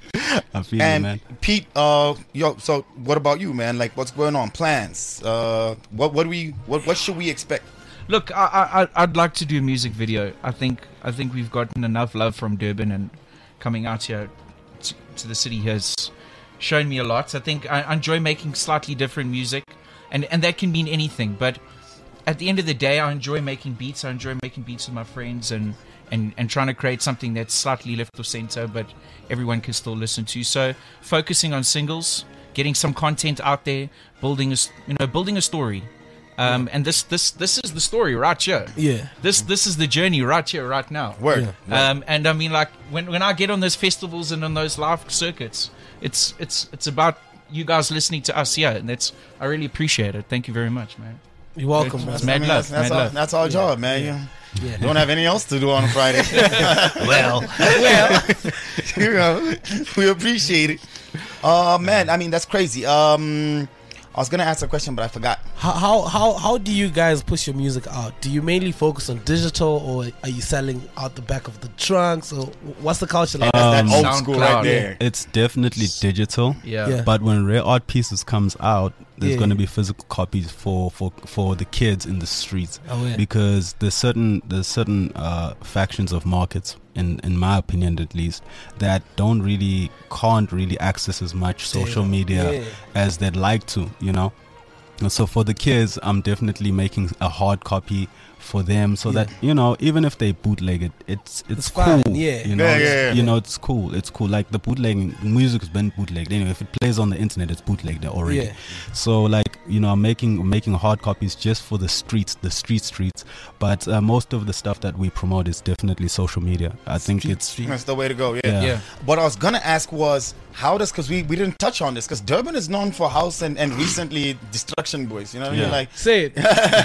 Speaker 6: I feel you,
Speaker 4: And
Speaker 6: man.
Speaker 4: Pete, uh, yo, so what about you, man? Like, what's going on? Plans? Uh, what what do we what what should we expect?
Speaker 7: Look, I, I, I- I'd like to do a music video. I think I think we've gotten enough love from Durban, and coming out here to, to the city has shown me a lot. I think I, I enjoy making slightly different music, and, and that can mean anything. But at the end of the day, I enjoy making beats. I enjoy making beats with my friends and, and, and trying to create something that's slightly left of center, but everyone can still listen to. So focusing on singles, getting some content out there, building a, s- you know, building a story. Um, and this, this, this is the story right here.
Speaker 5: Yeah.
Speaker 7: This, this is the journey right here, right now.
Speaker 4: Word.
Speaker 5: Yeah.
Speaker 7: Um, and I mean, like when, when I get on those festivals and on those live circuits, it's it's it's about you guys listening to us here, and that's I really appreciate it. Thank you very much, man.
Speaker 5: You're welcome,
Speaker 7: It's
Speaker 5: man.
Speaker 7: mad love,
Speaker 4: That's, that's,
Speaker 7: mad
Speaker 4: our,
Speaker 7: love.
Speaker 4: that's our job, man. You
Speaker 5: Yeah.
Speaker 4: don't have anything else to do on a Friday.
Speaker 7: Well,
Speaker 4: well, you know, we appreciate it. Uh, man, I mean that's crazy. Um, I was gonna ask a question, but I forgot.
Speaker 5: How, how how how do you guys push your music out? Do you mainly focus on digital, or are you selling out the back of the trunks, or what's the culture like?
Speaker 4: That's
Speaker 6: Um,
Speaker 4: that old
Speaker 7: SoundCloud.
Speaker 4: school right there.
Speaker 6: It's definitely digital.
Speaker 7: yeah.
Speaker 5: Yeah.
Speaker 6: But when Rare Art Pieces comes out, there's
Speaker 5: Yeah.
Speaker 6: going to be physical copies for, for, for the kids in the streets.
Speaker 5: Oh, yeah.
Speaker 6: Because there's certain there's certain uh, factions of markets, in in my opinion at least, that don't really can't really access as much social
Speaker 5: Yeah.
Speaker 6: media
Speaker 5: Yeah.
Speaker 6: as they'd like to, you know. And so for the kids, I'm definitely making a hard copy for them, so
Speaker 5: Yeah.
Speaker 6: that you know, even if they bootleg it, it's it's,
Speaker 5: It's
Speaker 6: cool.
Speaker 5: fine, yeah.
Speaker 6: You know,
Speaker 4: Yeah,
Speaker 6: it's-
Speaker 4: yeah, yeah.
Speaker 6: you know, it's cool. It's cool. Like the bootlegging music's been bootlegged anyway. If it plays on the internet, it's bootlegged already.
Speaker 5: Yeah.
Speaker 6: So like you know, I'm making making hard copies just for the streets, the street streets. But uh, most of the stuff that we promote is definitely social media. I think
Speaker 5: Street,
Speaker 6: it's
Speaker 5: street.
Speaker 4: That's the way to go. Yeah.
Speaker 6: Yeah.
Speaker 7: Yeah.
Speaker 4: What I was gonna ask was how does because we, we didn't touch on this because Durban is known for house and, and recently destruction boys. You know what I mean?
Speaker 6: Yeah.
Speaker 4: Like
Speaker 5: Say it.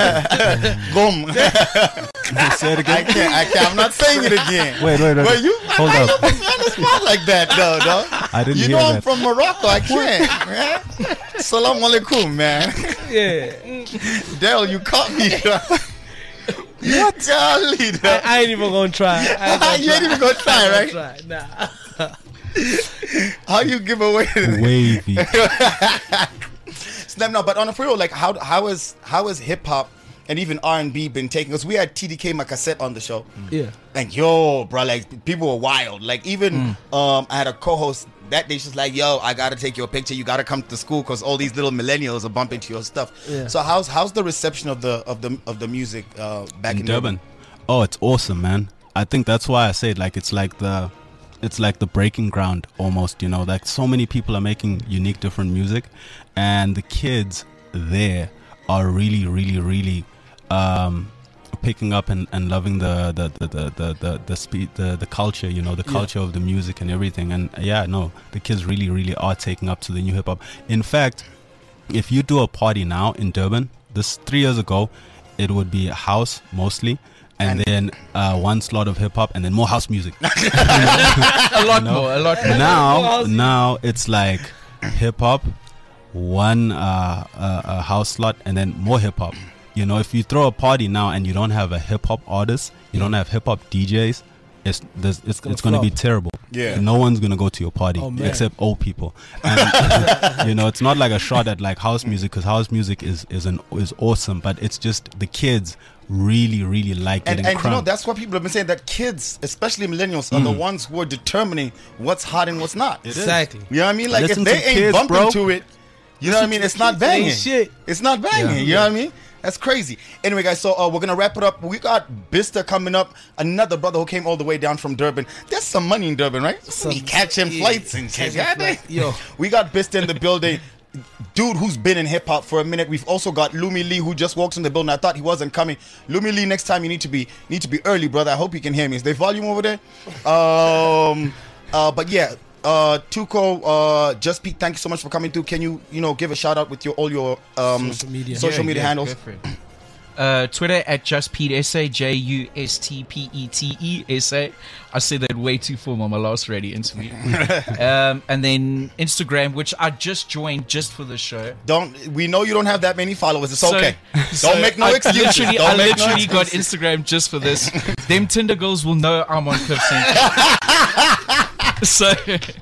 Speaker 4: boom.
Speaker 6: say it
Speaker 4: I
Speaker 6: again.
Speaker 4: can't. I can't. I'm not saying it again.
Speaker 6: Wait, wait, wait.
Speaker 4: Well, you
Speaker 6: Hold
Speaker 4: I, I
Speaker 6: up.
Speaker 4: don't put me on the spot like that, though, dog.
Speaker 6: I didn't
Speaker 4: You
Speaker 6: hear
Speaker 4: know I'm
Speaker 6: that.
Speaker 4: from Morocco. I can't, man. Salam alaikum, man.
Speaker 5: Yeah.
Speaker 4: Daryl, you caught me. What? Golly,
Speaker 5: I,
Speaker 4: dog.
Speaker 5: I ain't even gonna try. I ain't gonna
Speaker 4: You ain't even gonna try,
Speaker 5: I
Speaker 4: right?
Speaker 5: ain't gonna try. Nah.
Speaker 4: How you give away?
Speaker 6: Wavy.
Speaker 4: No, no, but on a real, like, how how is how is hip hop and even R and B been taken? Because we had T D K Makassette on the show.
Speaker 5: Yeah.
Speaker 4: Like, yo, bro, like people were wild. Like, even um, I had a co-host that day. She's like, yo, I gotta take your picture. You gotta come to school because all these little millennials are bumping to your stuff.
Speaker 5: Yeah.
Speaker 4: So how's how's the reception of the of the of the music uh, back in,
Speaker 6: in Durban. Oh, it's awesome, man. I think that's why I say like it's like the it's like the breaking ground almost, you know, like so many people are making unique different music, and the kids there are really really really um picking up and, and loving the the the the the the, the, speed, the the culture, you know, the culture yeah. of the music and everything. And yeah, no, the kids really really are taking up to the new hip hop. In fact, if you do a party now in Durban, this three years ago, it would be a house mostly, and, and then uh, one slot of hip hop, and then more house music.
Speaker 7: a lot you know? more, a lot more.
Speaker 6: Now, now it's like hip hop, one uh, uh, uh, house slot, and then more hip hop. You know, if you throw a party now and you don't have a hip hop artist, you don't have hip hop D Js, it's it's it's, it's going to be terrible.
Speaker 4: Yeah,
Speaker 6: no one's going to go to your party oh, except old people. And you know, it's not like a shot at like house music, because house music is is an is awesome, but it's just the kids really really like
Speaker 4: and,
Speaker 6: getting
Speaker 4: and
Speaker 6: crunk.
Speaker 4: You know, that's what people have been saying, that kids, especially millennials, are mm. the ones who are determining what's hot and what's not.
Speaker 5: It exactly.
Speaker 4: You know what I mean? Like
Speaker 6: Listen
Speaker 4: if they ain't
Speaker 6: kids,
Speaker 4: bumping
Speaker 6: bro.
Speaker 4: to it, you know what I mean? It's not banging.
Speaker 5: Shit.
Speaker 4: It's not banging. Yeah. You know what I mean? That's crazy. Anyway, guys, so uh, we're going to wrap it up. We got Bista coming up, another brother who came all the way down from Durban. There's some money in Durban, right? Some, we catch him yeah, flights and shit. Flight. Yo. We got Bista in the building. Dude who's been in hip-hop for a minute. We've also got Lumi Lee, who just walks in the building. I thought he wasn't coming. Lumi Lee, next time you need to be need to be early, brother. I hope you can hear me. Is there volume over there? Um, uh, but yeah. Uh, Tuco, uh, Just Pete, thank you so much for coming through. Can you, you know, give a shout out with your all your um,
Speaker 5: social media,
Speaker 4: social
Speaker 7: yeah,
Speaker 4: media
Speaker 7: yeah,
Speaker 4: handles?
Speaker 7: Uh, Twitter at Just Pete S A, J U S T P E T E S A. I said that way too formal on my last radio interview. um, and then Instagram, which I just joined just for the show.
Speaker 4: Don't we know you don't have that many followers? It's
Speaker 7: so,
Speaker 4: okay.
Speaker 7: So
Speaker 4: don't make no
Speaker 7: I
Speaker 4: excuses.
Speaker 7: Literally,
Speaker 4: don't
Speaker 7: I
Speaker 4: make
Speaker 7: literally
Speaker 4: no
Speaker 7: got Instagram just for this. Them Tinder girls will know I'm on Cliff Central. So,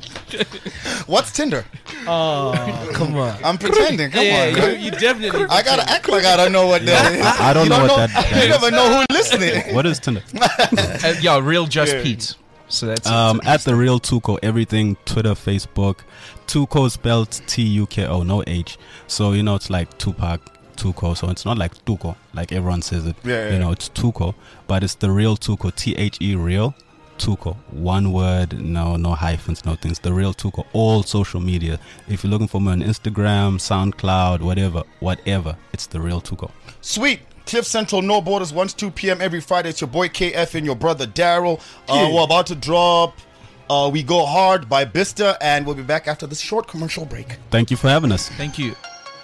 Speaker 4: what's Tinder?
Speaker 5: Oh, come on!
Speaker 4: I'm pretending. Come
Speaker 5: yeah,
Speaker 4: on,
Speaker 5: you, you definitely.
Speaker 4: I gotta act like I don't know what that is.
Speaker 6: I, I don't
Speaker 4: you
Speaker 6: know
Speaker 4: don't
Speaker 6: what
Speaker 4: know,
Speaker 6: that.
Speaker 4: You
Speaker 6: is.
Speaker 4: never know who's listening.
Speaker 6: What is Tinder?
Speaker 7: uh, yeah, real Just
Speaker 4: Yeah.
Speaker 7: Pete. So that's
Speaker 6: Um,
Speaker 7: it.
Speaker 6: at the real Tuco, everything, Twitter, Facebook. Tuco spelled T U K O, no H. So you know it's like Tupac, Tuco. So it's not like Tuco, like everyone says it.
Speaker 4: Yeah, yeah.
Speaker 6: You know, it's Tuco, but it's the real Tuco, T H E real. Tuco, one word, no no hyphens, no things. The real Tuco, all social media. If you're looking for me on Instagram, SoundCloud, whatever, whatever, it's the real Tuco.
Speaker 4: Sweet. Cliff Central, No Borders, one to two p.m. every Friday. It's your boy K F and your brother Daryl. Uh,
Speaker 5: Yeah.
Speaker 4: We're about to drop uh, We Go Hard by Bista, and we'll be back after this short commercial break.
Speaker 6: Thank you for having us.
Speaker 7: Thank you.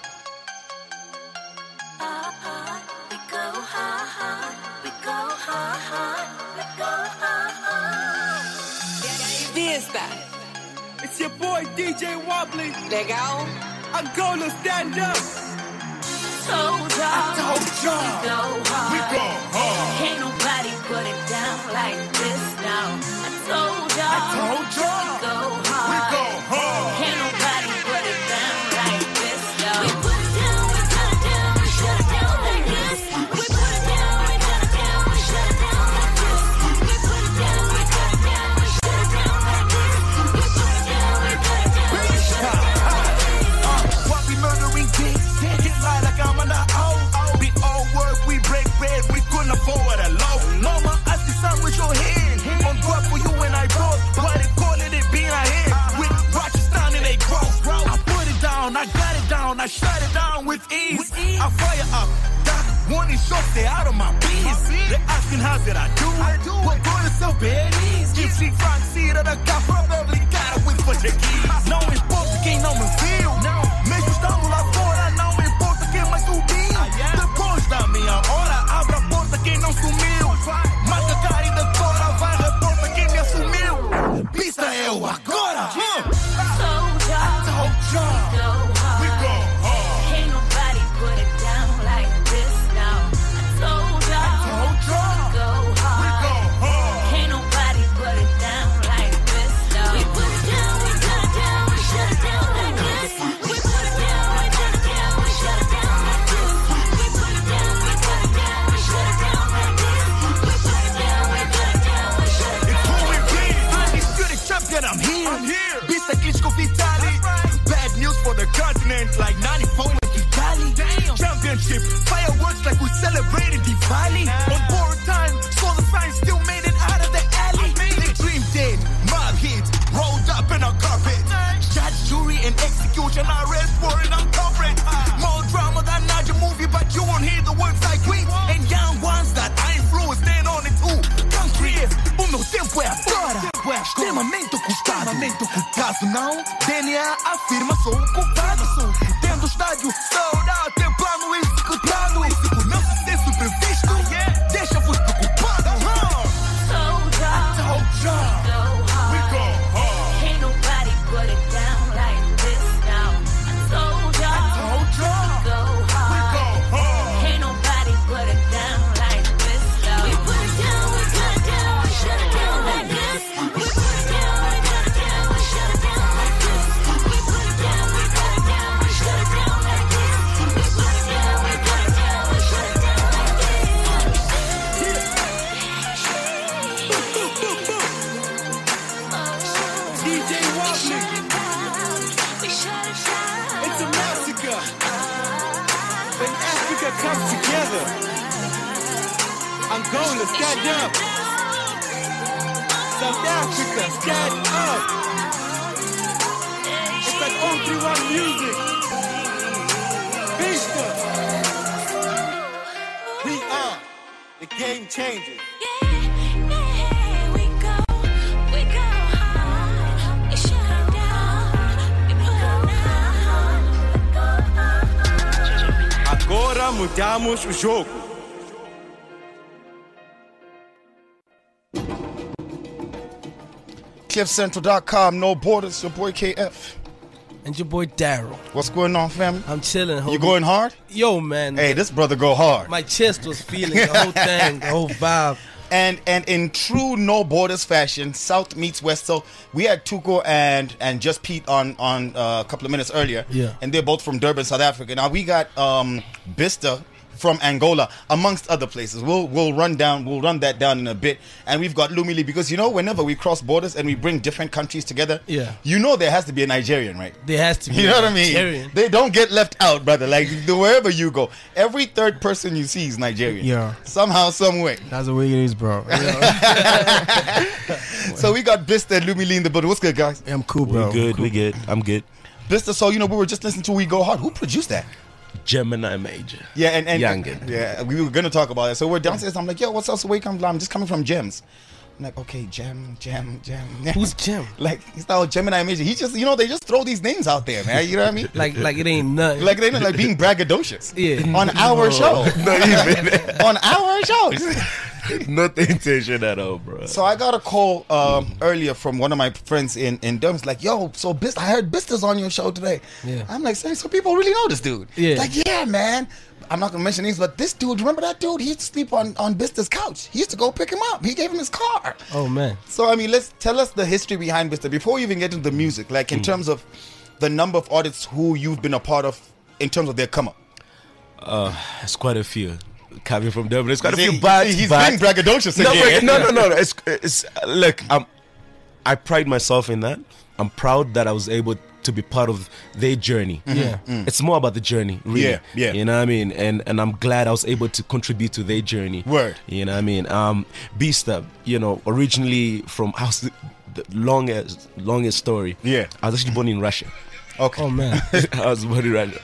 Speaker 8: It's your boy D J Wobbly.
Speaker 9: Legal.
Speaker 8: I'm gonna stand up.
Speaker 9: Told y'all,
Speaker 8: I told y'all.
Speaker 9: we go hard.
Speaker 8: We go hard.
Speaker 9: Can't nobody put it down like this now. I told y'all,
Speaker 8: I told y'all.
Speaker 9: we go hard.
Speaker 8: We go hard.
Speaker 9: Can't nobody put it down like this, yo. We put it down, we shut it down, we shut it down like this. We put it down, we shut it down, we shut it down like this. We put it down, we shut it down, we shut it down like this. We put it down, we shut it down, we shut it down like this.
Speaker 8: Uh, what we murdering kids? Get light like I'm on the old. Big old work, we break bread, we couldn't afford a low. Mama, ask the son with your hand. On what for you and I both. Why they calling it being a head? With watches down and they grow. I put it down, I got it down, I shut it down with ease. I fire up, that one is short, stay out of my bees. They asking how did I do it? What good is so bad? If she front seat of the car, probably got it with what you keys. No importa quem não me viu. Mesmo estando lá fora, não importa quem mais subiu. Depois da minha hora, abre a porta quem não sumiu. Marca a cara e decora, vai reporta quem me assumiu. Pista é o agora.
Speaker 9: Told y'all,
Speaker 8: Told
Speaker 9: we
Speaker 8: y'all.
Speaker 9: go hard.
Speaker 8: We go hard.
Speaker 9: Can't nobody put it down like this now. I told y'all,
Speaker 8: Told y'all.
Speaker 9: we go hard.
Speaker 8: We go hard.
Speaker 9: Can't nobody put it down like this now. We put it down, we shut it down, we shut it down like this. We put it down, we shut it down, we shut it down like this. We put it down, we shut it down, we shut it down like this. We put it down, we shut it down, we shut it
Speaker 8: It's
Speaker 9: down
Speaker 8: who
Speaker 9: like
Speaker 8: we
Speaker 9: this.
Speaker 8: be. Undisputed champion, I'm here. I'm here. Beast Klitschko Vitali. Bad news for the gods. do caso não, D N A afirma sou o culpado. Dentro do estádio, sold out, tem plano executado. Não se ser sobrevisto, deixa-vos preocupado.
Speaker 9: Sold out.
Speaker 8: I told ya.
Speaker 9: Go hard.
Speaker 8: We go hard.
Speaker 9: Ain't nobody put it down like this now. I told
Speaker 8: I
Speaker 9: y'all.
Speaker 8: told ya.
Speaker 9: Go hard.
Speaker 8: We go hard.
Speaker 9: Ain't nobody put it down like this now. We put it down, we cut it down, we shut it down like this. We put it down, we cut it down, we shut it down like this. We put it down, we cut it down, we shut it down like this. We put it down, we cut it down, we shut it down like this.
Speaker 8: D J Wobbly,
Speaker 9: We shut it down.
Speaker 8: it's a massacre. When Africa comes together, Angola, stand up. South Africa, stand up. It's like oh three one music. Beasta. We are the game changers.
Speaker 9: Yeah, yeah, we go, we go hard. We shut it down. We put it down.
Speaker 8: Agora mudamos o jogo.
Speaker 4: cliff central dot com, no borders, your boy K F.
Speaker 5: And your boy Daryl.
Speaker 4: What's going on, family?
Speaker 5: I'm chilling.
Speaker 4: You
Speaker 5: homie.
Speaker 4: going hard?
Speaker 5: Yo, man.
Speaker 4: Hey, this brother go hard.
Speaker 5: My chest was feeling the whole thing, the whole vibe.
Speaker 4: And and in true no borders fashion, South meets West. So we had Tuko and and just Pete on on uh, a couple of minutes earlier.
Speaker 5: Yeah.
Speaker 4: And they're both from Durban, South Africa. Now we got um Bista from Angola, amongst other places. We'll we'll run down we'll run that down in a bit. And we've got Lumili, because you know whenever we cross borders and we bring different countries together,
Speaker 5: Yeah.
Speaker 4: you know there has to be a Nigerian, right?
Speaker 5: There has to be.
Speaker 4: You know what I mean?
Speaker 5: Nigerian.
Speaker 4: They don't get left out, brother. Like the- wherever you go, every third person you see is Nigerian.
Speaker 10: Yeah.
Speaker 4: Somehow, some way.
Speaker 10: That's the way it is, bro.
Speaker 4: So we got Bista and Lumili in the building. What's good, guys?
Speaker 10: I'm cool,
Speaker 11: We
Speaker 10: bro.
Speaker 11: good,
Speaker 10: Cool.
Speaker 11: we good. I'm good.
Speaker 4: Bista, so you know we were just listening to We Go Hard. Who produced that?
Speaker 11: Gemini Major.
Speaker 4: Yeah, and, and
Speaker 11: Youngin.
Speaker 4: yeah, we were gonna talk about it. So we're downstairs. I'm like, yo, what's up? So wake up, I'm just coming from Gems. I'm like, okay, Gem, Gem, Gem.
Speaker 5: Who's Jim?
Speaker 4: Like he's not Gemini Major. He just, you know, they just throw these names out there, man. You know what I mean?
Speaker 5: Like, like it ain't nothing.
Speaker 4: Like they know, like being braggadocious.
Speaker 5: Yeah.
Speaker 4: On our show.
Speaker 11: Not even.
Speaker 4: On our shows.
Speaker 11: Not the intention at all, bro.
Speaker 4: So I got a call um, earlier from one of my friends in in Durham. He's like, yo, so Bist, I heard Bista's on your show today.
Speaker 5: Yeah.
Speaker 4: I'm like, say, so people really know this dude.
Speaker 5: Yeah.
Speaker 4: Like, yeah, man. I'm not gonna mention names, but this dude, remember that dude? He used to sleep on on Bista's couch. He used to go pick him up. He gave him his car.
Speaker 5: Oh, man.
Speaker 4: So I mean, let's tell us the history behind Bista before we even get into the music. Like in terms of the number of artists who you've been a part of in terms of their come up.
Speaker 11: Uh, it's quite a few. Coming from Durban, it's quite a
Speaker 4: See,
Speaker 11: few bad.
Speaker 4: he's
Speaker 11: bad.
Speaker 4: being braggadocious
Speaker 11: No,
Speaker 4: again.
Speaker 11: but- no, no, no, no. It's, it's look. I'm, I pride myself in that. I'm proud that I was able to be part of their journey.
Speaker 5: Yeah.
Speaker 11: It's more about the journey, really.
Speaker 4: Yeah, yeah.
Speaker 11: You know what I mean? And and I'm glad I was able to contribute to their journey.
Speaker 4: Word.
Speaker 11: You know what I mean? Um, Beasta, you know, originally from I was the, the longest longest story.
Speaker 4: Yeah.
Speaker 11: I was actually born in Russia.
Speaker 4: Okay.
Speaker 5: Oh, man.
Speaker 11: I was born in Russia.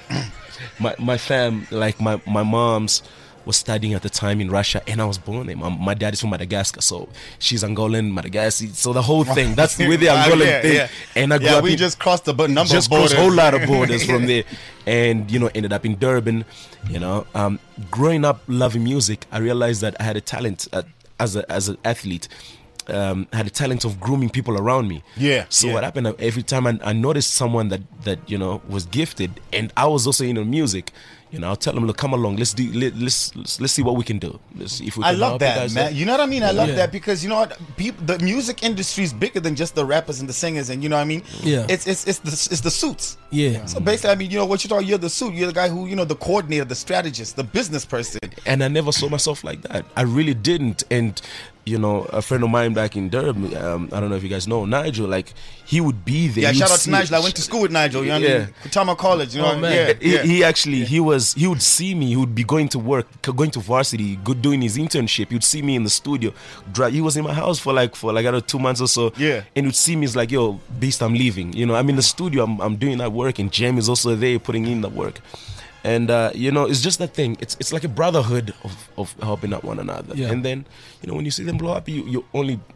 Speaker 11: My my fam, like my my mom's, was studying at the time in Russia, and I was born there. My, my dad is from Madagascar, so she's Angolan, Madagascar. So the whole thing, that's with the
Speaker 4: Ah,
Speaker 11: Angolan
Speaker 4: yeah,
Speaker 11: thing.
Speaker 4: yeah.
Speaker 11: And I grew
Speaker 4: Yeah,
Speaker 11: up
Speaker 4: we
Speaker 11: in,
Speaker 4: just crossed the bu- number
Speaker 11: just
Speaker 4: of borders.
Speaker 11: crossed a whole lot of borders from there, and you know, ended up in Durban. You know, um, growing up loving music, I realized that I had a talent uh, as a as an athlete. Um, I had a talent of grooming people around me.
Speaker 4: Yeah,
Speaker 11: So
Speaker 4: yeah.
Speaker 11: what happened? uh, Every time I, I noticed someone that that you know was gifted, and I was also into music. You know, I'll tell them, look, come along. Let's do. Let, let's, let's let's see what we can do. Let's see if we
Speaker 4: I
Speaker 11: can
Speaker 4: love
Speaker 11: help you
Speaker 4: that,
Speaker 11: guys
Speaker 4: man.
Speaker 11: out.
Speaker 4: You know what I mean? I love
Speaker 5: Yeah.
Speaker 4: that because you know what? People, the music industry is bigger than just the rappers and the singers, and you know what I mean?
Speaker 5: Yeah.
Speaker 4: It's it's it's the it's the suits.
Speaker 5: Yeah.
Speaker 4: So basically, I mean, you know what you're talking? You're the suit. You're the guy who, you know, the coordinator, the strategist, the business person.
Speaker 11: And I never saw myself like that. I really didn't. And you know, a friend of mine back in Durham, um, I don't know if you guys know Nigel. Like he would be there.
Speaker 4: Yeah,
Speaker 11: You'd
Speaker 4: shout out to
Speaker 11: see-
Speaker 4: Nigel. I went to school with Nigel. You know what I
Speaker 11: Yeah.
Speaker 4: mean? Kutama College. You know
Speaker 5: Oh,
Speaker 4: what I mean?
Speaker 5: man.
Speaker 4: Yeah,
Speaker 11: He,
Speaker 4: yeah.
Speaker 11: he actually he was he would see me. He would be going to work, c- going to varsity, go doing his internship. He would see me in the studio. Dri- He was in my house for like for like I don't know, two months or so.
Speaker 4: Yeah.
Speaker 11: and he'd see me. He's like, "Yo, Beast, I'm leaving." You know, I'm in the studio. I'm I'm doing that work, and Jem is also there putting in the work. And uh, you know, it's just that thing. It's it's like a brotherhood of, of helping out one another.
Speaker 5: Yeah.
Speaker 11: And then, you know, when you see them blow up, you you only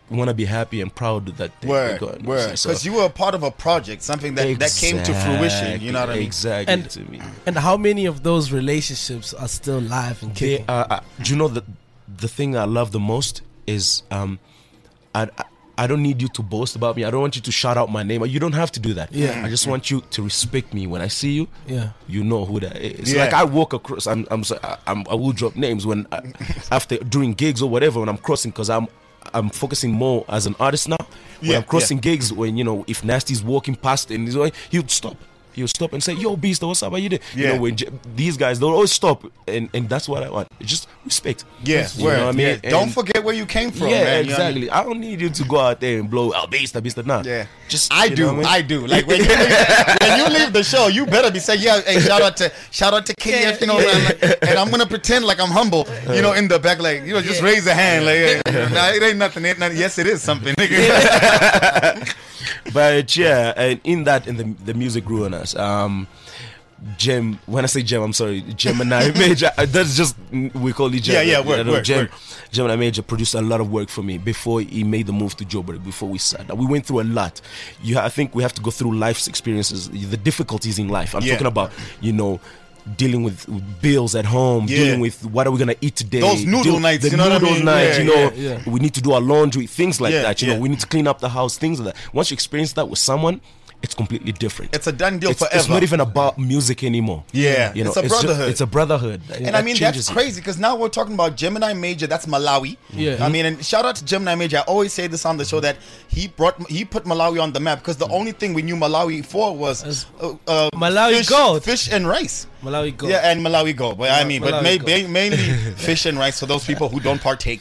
Speaker 11: want to be happy and proud that they,
Speaker 4: Word,
Speaker 11: they got.
Speaker 4: word.
Speaker 11: So-
Speaker 4: Because you were a part of a project, something that, that came to fruition. You know what I mean?
Speaker 11: Exactly.
Speaker 5: And-
Speaker 11: to me.
Speaker 5: And how many of those relationships are still live and
Speaker 11: They
Speaker 5: kicking?
Speaker 11: are, uh, do you know that the thing I love the most is um, I, I I don't need you to boast about me. I don't want you to shout out my name. You don't have to do that.
Speaker 5: Yeah.
Speaker 11: I just want you to respect me when I see you.
Speaker 5: Yeah.
Speaker 11: You know who that is.
Speaker 4: Yeah.
Speaker 11: Like I walk across. I'm. I'm. so- I'm I will drop names when I, after during gigs or whatever when I'm crossing because I'm. I'm focusing more as an artist now. When
Speaker 4: Yeah,
Speaker 11: I'm crossing gigs, when you know, if Nasty's walking past and he's like, he'll stop. He'll stop and say, "Yo, Beast, what's up? How you doing?" You
Speaker 4: Yeah.
Speaker 11: know, when J- these guys, they'll always stop, and and that's what I want. Just respect.
Speaker 4: Yeah,
Speaker 11: You
Speaker 4: word,
Speaker 11: know what I mean?
Speaker 4: yeah. Don't
Speaker 11: And-
Speaker 4: forget where you came from,
Speaker 11: yeah,
Speaker 4: man. You know what I mean?
Speaker 11: exactly. I don't need you to go out there and blow out Beast, Beast, nah.
Speaker 4: Yeah,
Speaker 11: just
Speaker 4: I
Speaker 11: you
Speaker 4: do,
Speaker 11: know what
Speaker 4: I, do. Like when you, leave, when you leave the show, you better be saying, "Yeah, hey, shout out to shout out to K F," you know, man, like, and I'm gonna pretend like I'm humble, you know, in the back, like you know, just raise a hand, like, hey, nah, it ain't nothing, it ain't nothing. Yes, it is something. nigga.
Speaker 11: But yeah, and in that, in the the music grew on us. Um, Gem, when I say Gem, I'm sorry, Gemini Major. uh, That's just we call it Gem.
Speaker 4: Yeah, yeah, word,
Speaker 11: I know
Speaker 4: word,
Speaker 11: Gem,
Speaker 4: word.
Speaker 11: Gemini Major produced a lot of work for me before he made the move to Joburg. Before we sat, we went through a lot. You, ha- I think we have to go through life's experiences, the difficulties in life. I'm
Speaker 4: Yeah.
Speaker 11: talking about, you know. Dealing with, with bills at home,
Speaker 4: Yeah.
Speaker 11: dealing with what are we gonna eat today?
Speaker 4: Those noodle
Speaker 11: Deal-
Speaker 4: nights,
Speaker 11: the
Speaker 4: you know what I
Speaker 11: noodle
Speaker 4: mean?
Speaker 11: nights.
Speaker 4: Yeah,
Speaker 11: you know,
Speaker 5: yeah, yeah.
Speaker 11: we need to do our laundry, things like
Speaker 4: Yeah,
Speaker 11: that. You
Speaker 4: yeah.
Speaker 11: know, we need to clean up the house, things like that. Once you experience that with someone, it's completely different.
Speaker 4: It's a done deal
Speaker 11: it's,
Speaker 4: forever.
Speaker 11: it's not even about music anymore.
Speaker 4: Yeah,
Speaker 11: you know,
Speaker 4: it's a
Speaker 11: ju-
Speaker 4: brotherhood.
Speaker 11: it's a brotherhood,
Speaker 4: And I
Speaker 11: that
Speaker 4: mean,
Speaker 11: changes
Speaker 4: that's
Speaker 11: it.
Speaker 4: crazy because now we're talking about Gemini Major. That's Malawi.
Speaker 5: Yeah.
Speaker 4: I mean, and shout out to Gemini Major. I always say this on the show that he brought, he put Malawi on the map because the only thing we knew Malawi for was
Speaker 5: As-
Speaker 4: uh, uh,
Speaker 5: Malawi
Speaker 4: fish,
Speaker 5: gold.
Speaker 4: fish and rice.
Speaker 5: Malawi go.
Speaker 4: Yeah, and Malawi go. But I mean, but
Speaker 5: Malawi
Speaker 4: may,
Speaker 5: go.
Speaker 4: ma- mainly fish and rice for those people who don't partake.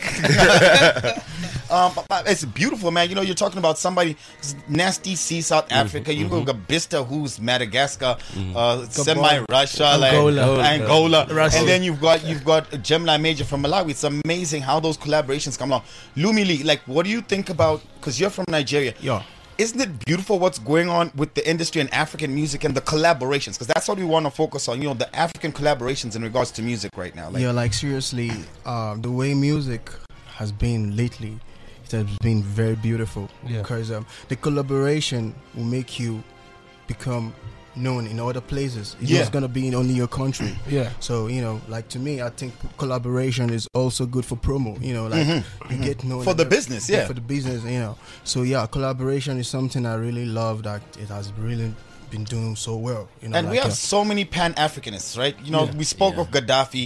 Speaker 4: um, but- but it's beautiful, man. You know, you're talking about somebody nasty sea South Africa. You got Bista, who's Madagascar, uh, semi-Russia, like
Speaker 5: Angola.
Speaker 4: Angola,
Speaker 5: Russia.
Speaker 4: and then you've got you've got Gemini Major from Malawi. It's amazing how those collaborations come along. Lumili, like, what do you think about? Because you're from Nigeria.
Speaker 10: Yeah.
Speaker 4: Isn't it beautiful what's going on with the industry and African music and the collaborations? Because that's what we want to focus on. You know, the African collaborations in regards to music right now. Like,
Speaker 10: yeah, like seriously, um, the way music has been lately, it has been very beautiful.
Speaker 5: Yeah.
Speaker 10: Because um, the collaboration will make you become known in other places. It's
Speaker 4: Yeah.
Speaker 10: not gonna be in only your country.
Speaker 5: Yeah.
Speaker 10: So you know, like to me, I think collaboration is also good for promo. You know, like you get known
Speaker 4: For
Speaker 10: in
Speaker 4: the
Speaker 10: ev-
Speaker 4: business, yeah.
Speaker 10: for the business. You know, so yeah, collaboration is something I really love. That it has really been doing so well. You know,
Speaker 4: and we
Speaker 10: like,
Speaker 4: have
Speaker 10: uh,
Speaker 4: so many Pan-Africanists, right? You know,
Speaker 5: Yeah.
Speaker 4: we spoke
Speaker 11: Yeah.
Speaker 4: of Gaddafi.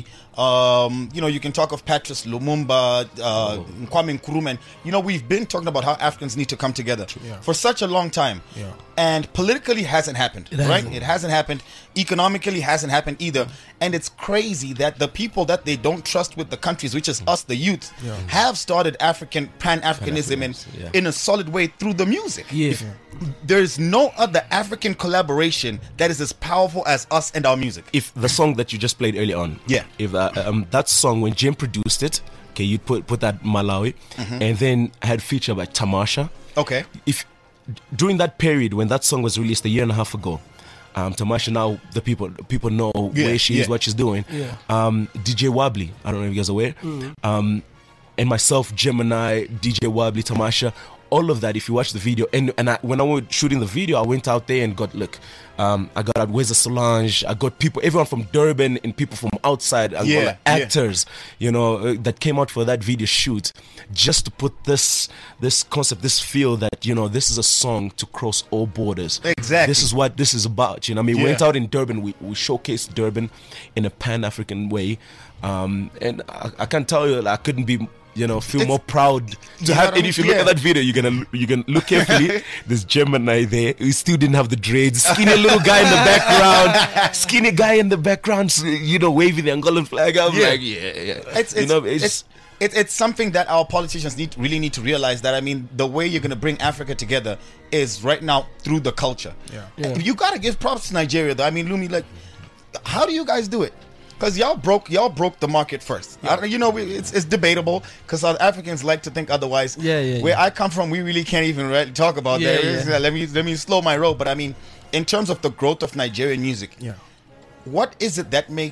Speaker 4: Um, you know, you can talk of Patrice Lumumba, uh, Kwame Nkrumah. And, you know, we've been talking about how Africans need to come together
Speaker 10: Yeah.
Speaker 4: for such a long time.
Speaker 10: Yeah.
Speaker 4: And politically hasn't happened,
Speaker 5: It
Speaker 4: right?
Speaker 5: hasn't.
Speaker 4: It hasn't happened. Economically hasn't happened either. And it's crazy that the people that they don't trust with the countries, which is us, the youth,
Speaker 10: Yeah.
Speaker 4: have started African Pan-Africanism in,
Speaker 11: yeah.
Speaker 4: in a solid way through the music.
Speaker 5: Yeah.
Speaker 4: There's no other African collaboration that is as powerful as us and our music.
Speaker 11: If the song that you just played earlier on,
Speaker 4: Yeah.
Speaker 11: if uh, um, that song when Jim produced it, okay, you put put that Malawi,
Speaker 4: Mm-hmm.
Speaker 11: and then had feature by Tamasha.
Speaker 4: Okay.
Speaker 11: If during that period when that song was released a year and a half ago, um, Tamasha, now the people people know
Speaker 4: Yeah,
Speaker 11: where she is,
Speaker 4: yeah.
Speaker 11: what she's doing.
Speaker 5: Yeah.
Speaker 11: Um, D J Wobbly, I don't know if you guys are aware.
Speaker 4: Mm.
Speaker 11: Um, and myself, Gemini, D J Wobbly, Tamasha, all of that. If you watch the video, and and I, when I was shooting the video, I went out there and got look. Um, I got Weza Solange. I got people, everyone from Durban and people from outside. I
Speaker 4: Yeah,
Speaker 11: got
Speaker 4: yeah.
Speaker 11: actors, you know, uh, that came out for that video shoot, just to put this this concept, this feel that you know this is a song to cross all borders.
Speaker 4: Exactly.
Speaker 11: This is what this is about. You know, what I mean, we
Speaker 4: Yeah.
Speaker 11: went out in Durban. We we showcased Durban in a Pan African way, um, and I, I can tell you, I couldn't be. You know, feel
Speaker 4: It's-
Speaker 11: more proud to
Speaker 4: You know
Speaker 11: have.
Speaker 4: what I
Speaker 11: And
Speaker 4: mean?
Speaker 11: if you look
Speaker 4: Yeah.
Speaker 11: at that video, you're gonna you're gonna look carefully. There's Gemini there. He still didn't have the dreads. Skinny little guy in the background. Skinny guy in the background. s- You know, waving the Angolan flag. I'm
Speaker 4: Yeah.
Speaker 11: like, yeah, yeah.
Speaker 4: It's, it's,
Speaker 11: you know,
Speaker 4: it's, it's, it's something that our politicians need really need to realize that, I mean, the way you're going to bring Africa together is right now through the culture.
Speaker 10: Yeah.
Speaker 5: Yeah.
Speaker 4: You got to give props to Nigeria, though. I mean, Lumi, like, how do you guys do it? Because y'all broke y'all broke the market first. I don't- you know, we, it's, it's debatable because South Africans like to think otherwise.
Speaker 5: Yeah, yeah,
Speaker 4: Where
Speaker 5: yeah.
Speaker 4: I come from, we really can't even really talk about
Speaker 5: Yeah,
Speaker 4: that.
Speaker 5: yeah.
Speaker 4: It's- Let me let me slow my roll. But I mean, in terms of the growth of Nigerian music,
Speaker 10: yeah.
Speaker 4: what is it that makes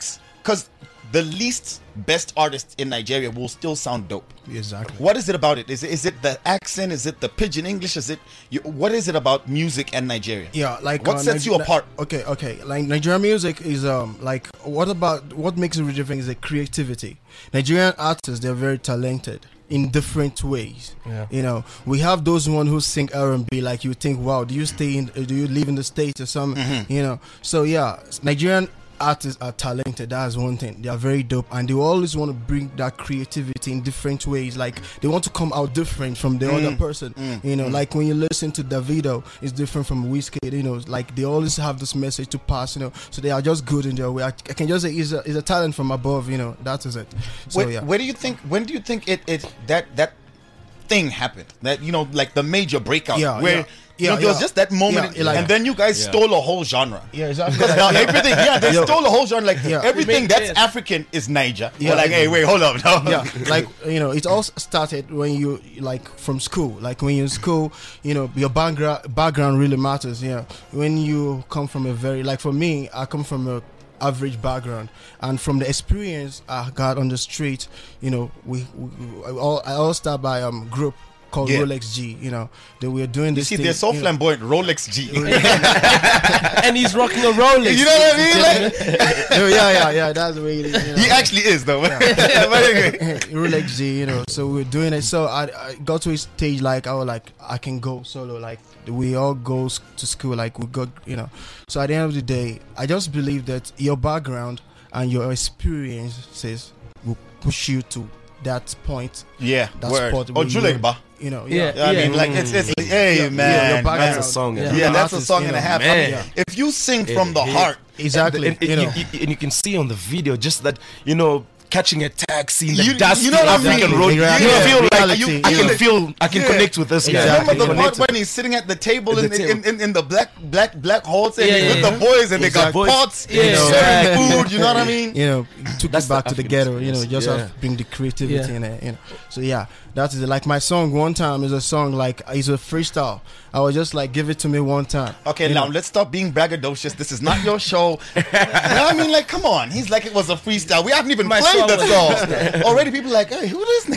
Speaker 4: because the least best artist in Nigeria will still sound dope.
Speaker 10: Exactly.
Speaker 4: What is it about it? Is it, is it the accent? Is it the pidgin English? Is it you, what is it about music and Nigeria?
Speaker 10: Yeah, like
Speaker 4: what
Speaker 10: uh,
Speaker 4: sets
Speaker 10: Nige-
Speaker 4: you apart?
Speaker 10: Okay, okay. Like Nigerian music is um like what about what makes it really different is the creativity. Nigerian artists, they're very talented in different ways.
Speaker 5: Yeah.
Speaker 10: You know, we have those one who sing R and B like you think, wow, do you stay in? Do you live in the States or something?
Speaker 4: Mm-hmm.
Speaker 10: You know, so yeah, Nigerian artists are talented. That's one thing. They are very dope, and they always want to bring that creativity in different ways. Like they want to come out different from the
Speaker 4: Mm.
Speaker 10: other person.
Speaker 4: Mm.
Speaker 10: You know,
Speaker 4: Mm.
Speaker 10: like when you listen to Davido, it's different from Wizkid. You know, like they always have this message to pass. You know, so they are just good in their way. I, I can just say it's a, it's a talent from above. You know, that is it. So
Speaker 4: where,
Speaker 10: yeah.
Speaker 4: where do you think? When do you think it, it that that thing happened? That you know, like the major breakout,
Speaker 10: Yeah,
Speaker 4: where
Speaker 10: yeah.
Speaker 4: you know,
Speaker 10: Yeah,
Speaker 4: there was
Speaker 10: yeah.
Speaker 4: just that moment,
Speaker 10: Yeah, like-
Speaker 4: and then you guys
Speaker 11: Yeah.
Speaker 4: stole a whole genre.
Speaker 10: Yeah, exactly.
Speaker 4: Because now everything, yeah, they
Speaker 10: Yeah.
Speaker 4: stole a whole genre. Like
Speaker 10: Yeah.
Speaker 4: everything
Speaker 5: We made
Speaker 4: that's
Speaker 5: this.
Speaker 4: African is Niger.
Speaker 10: Yeah.
Speaker 4: Yeah, like hey, wait, hold up, no.
Speaker 10: Yeah, like you know, it all started when you like from school. Like when you're in school, you know, your background background really matters. Yeah, when you come from a very like for me, I come from a average background, and from the experience I got on the street, you know, we, we, we I all I all start by um group called
Speaker 4: Yeah.
Speaker 10: Rolex G. You know, that we are doing
Speaker 4: You
Speaker 10: this.
Speaker 4: see,
Speaker 10: thing,
Speaker 4: they're so
Speaker 10: you know.
Speaker 4: flamboyant. Rolex G.
Speaker 5: And he's rocking a Rolex.
Speaker 4: You know what I mean? Like,
Speaker 10: Yeah, yeah, yeah, yeah. That's the way it is. You know?
Speaker 4: he actually is though. But anyway.
Speaker 10: Rolex G, you know. So we're doing it. So I, I got to a stage like I was like I can go solo. Like we all go s- to school. Like we got, you know. So at the end of the day, I just believe that your background and your experiences will push you to that point.
Speaker 4: Yeah,
Speaker 10: That
Speaker 4: word.
Speaker 10: spot
Speaker 4: Oh,
Speaker 10: where you-
Speaker 4: Julegba.
Speaker 10: You know.
Speaker 5: Yeah.
Speaker 10: Yeah.
Speaker 4: I mean, like it's it's like, hey
Speaker 10: Yeah, yeah,
Speaker 4: man,
Speaker 10: your background.
Speaker 4: man.
Speaker 11: That's a song.
Speaker 10: Yeah.
Speaker 4: Yeah, that's a
Speaker 10: Artists,
Speaker 4: song
Speaker 10: you
Speaker 4: and a
Speaker 10: know.
Speaker 4: half. I
Speaker 11: Man.
Speaker 4: mean, if you sing
Speaker 11: Yeah,
Speaker 4: from the
Speaker 11: yeah.
Speaker 4: heart,
Speaker 10: Exactly.
Speaker 11: And, and
Speaker 10: you know.
Speaker 11: you, you- and you can see on the video just that, you know, catching a taxi in the
Speaker 4: You-
Speaker 11: dusty
Speaker 4: you know what I
Speaker 11: African
Speaker 4: mean?
Speaker 11: road.
Speaker 10: Yeah.
Speaker 11: You feel like
Speaker 10: Reality,
Speaker 11: you,
Speaker 10: you
Speaker 11: I can
Speaker 10: know.
Speaker 11: feel, I can
Speaker 4: Yeah.
Speaker 11: connect with this guy.
Speaker 10: Exactly.
Speaker 11: I
Speaker 4: remember
Speaker 11: can
Speaker 4: the
Speaker 11: connect
Speaker 4: part when he's sitting at the table
Speaker 11: At
Speaker 4: in,
Speaker 11: the
Speaker 4: in,
Speaker 11: table.
Speaker 4: in, in the black black black halls and
Speaker 5: Yeah,
Speaker 4: with
Speaker 5: yeah,
Speaker 4: the boys and they got
Speaker 11: Exactly.
Speaker 4: pots,
Speaker 5: Yeah.
Speaker 4: and
Speaker 5: Exactly.
Speaker 4: food. You know what I mean?
Speaker 10: You know, took
Speaker 11: That's
Speaker 10: it back
Speaker 11: the
Speaker 10: to the
Speaker 11: African
Speaker 10: ghetto. You know,
Speaker 11: experience.
Speaker 10: just
Speaker 11: Yeah.
Speaker 10: have to bring the creativity
Speaker 5: Yeah.
Speaker 10: in it. You know, so yeah, that is it. Like my song, one time is a song like it's a freestyle. I was just like, give it to me one time.
Speaker 4: Okay,
Speaker 10: You
Speaker 4: now
Speaker 10: know?
Speaker 4: let's stop being braggadocious. This is not your show. You know what I mean? Like, come on. He's like it was a freestyle. We haven't even
Speaker 5: My
Speaker 4: played
Speaker 5: song
Speaker 4: the
Speaker 5: was-
Speaker 4: song. Already people like, hey, who this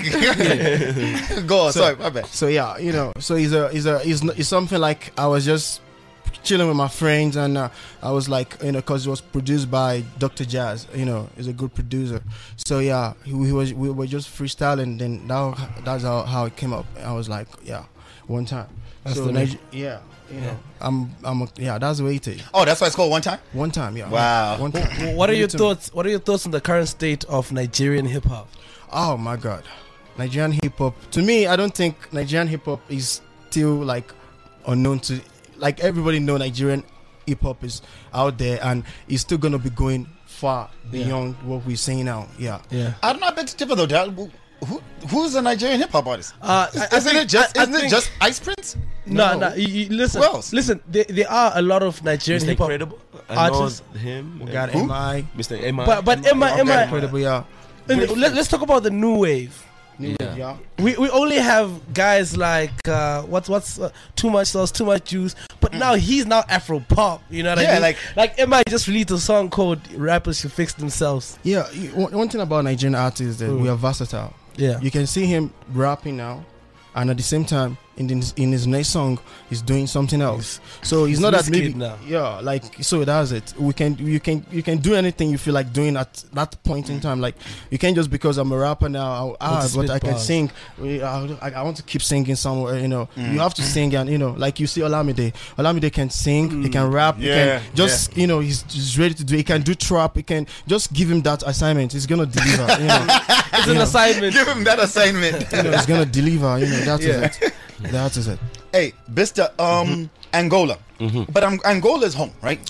Speaker 4: nigga? Go on,
Speaker 10: So-
Speaker 4: sorry, my bad.
Speaker 10: So yeah, you know, so it's a, it's a, it's, n- it's something like I was just chilling with my friends, and uh, I was like, you know, because it was produced by Doctor Jazz. You know, he's a good producer. So yeah, he, he was, we were just freestyling. Then that, that's how, how it came up. I was like, yeah, one time.
Speaker 5: That's
Speaker 10: so
Speaker 5: the
Speaker 10: Nige-
Speaker 5: name.
Speaker 10: yeah, you know, I'm, I'm, a, yeah, that's the way it is.
Speaker 4: Oh, that's why it's called One Time?
Speaker 10: One time, yeah.
Speaker 4: Wow.
Speaker 10: One time.
Speaker 5: What are
Speaker 10: Give
Speaker 5: your
Speaker 10: it to me.
Speaker 5: thoughts? What are your thoughts on the current state of Nigerian hip hop?
Speaker 10: Oh my god, Nigerian hip hop. To me, I don't think Nigerian hip hop is still like unknown to, like everybody know Nigerian hip hop is out there and it's still gonna be going far
Speaker 5: Yeah.
Speaker 10: beyond what we're saying now. Yeah.
Speaker 5: Yeah.
Speaker 4: I don't know. I beg to differ though, Dad. Who, who's a Nigerian hip hop artist?
Speaker 5: Uh, I- I
Speaker 4: isn't
Speaker 5: think-
Speaker 4: it just
Speaker 5: I- I
Speaker 4: isn't it
Speaker 5: think-
Speaker 4: just Ice Prince?
Speaker 5: No,
Speaker 10: No.
Speaker 5: no. You, you, listen,
Speaker 4: Who else?
Speaker 5: listen. There, there are a lot of Nigerian
Speaker 11: Mister
Speaker 5: hip hop
Speaker 11: Incredible. I know
Speaker 5: artists.
Speaker 11: him.
Speaker 10: We got
Speaker 11: Who?
Speaker 10: M I.
Speaker 11: Mister M I.
Speaker 5: But but Emma
Speaker 10: Okay,
Speaker 5: Emma.
Speaker 10: incredible, yeah.
Speaker 5: and let, let's talk about the new wave.
Speaker 10: Yeah.
Speaker 11: Yeah.
Speaker 10: yeah.
Speaker 5: We we only have guys like uh, what's what's uh, too much sauce, too much juice. But now he's now Afro pop. You know what
Speaker 4: Yeah,
Speaker 5: I mean?
Speaker 4: like-
Speaker 5: like Emma just released a song called "Rappers Should Fix Themselves."
Speaker 10: Yeah, you- one, one thing about Nigerian artists is that
Speaker 5: Mm.
Speaker 10: we are versatile.
Speaker 5: Yeah.
Speaker 10: You can see him rapping now, and at the same time, in his, in his next song, he's doing something else. So it's
Speaker 5: he's
Speaker 10: not that
Speaker 5: Wizkid
Speaker 10: maybe,
Speaker 5: now.
Speaker 10: yeah, like so that's it. We can you can you can do anything you feel like doing at that point in time. Like you can't just because I'm a rapper now, I'll, ah,
Speaker 5: With
Speaker 10: but
Speaker 5: spit
Speaker 10: I can
Speaker 5: bars.
Speaker 10: sing. we- I, I I want to keep singing somewhere. You know,
Speaker 4: Mm.
Speaker 10: you have to sing, and you know, like you see Olamide. Olamide can sing, he can rap, he
Speaker 4: Yeah,
Speaker 10: can just you know, he's, he's ready to do. He can do trap. He can just give him that assignment. He's gonna deliver. You know.
Speaker 5: It's
Speaker 10: You
Speaker 5: an
Speaker 10: know.
Speaker 5: assignment.
Speaker 4: Give him that assignment.
Speaker 10: you know, he's gonna deliver. You know, that is
Speaker 4: Yeah.
Speaker 10: it. That is it.
Speaker 4: Hey, Mister Um, Angola.
Speaker 11: Mhm.
Speaker 4: But um, Angola's home, right?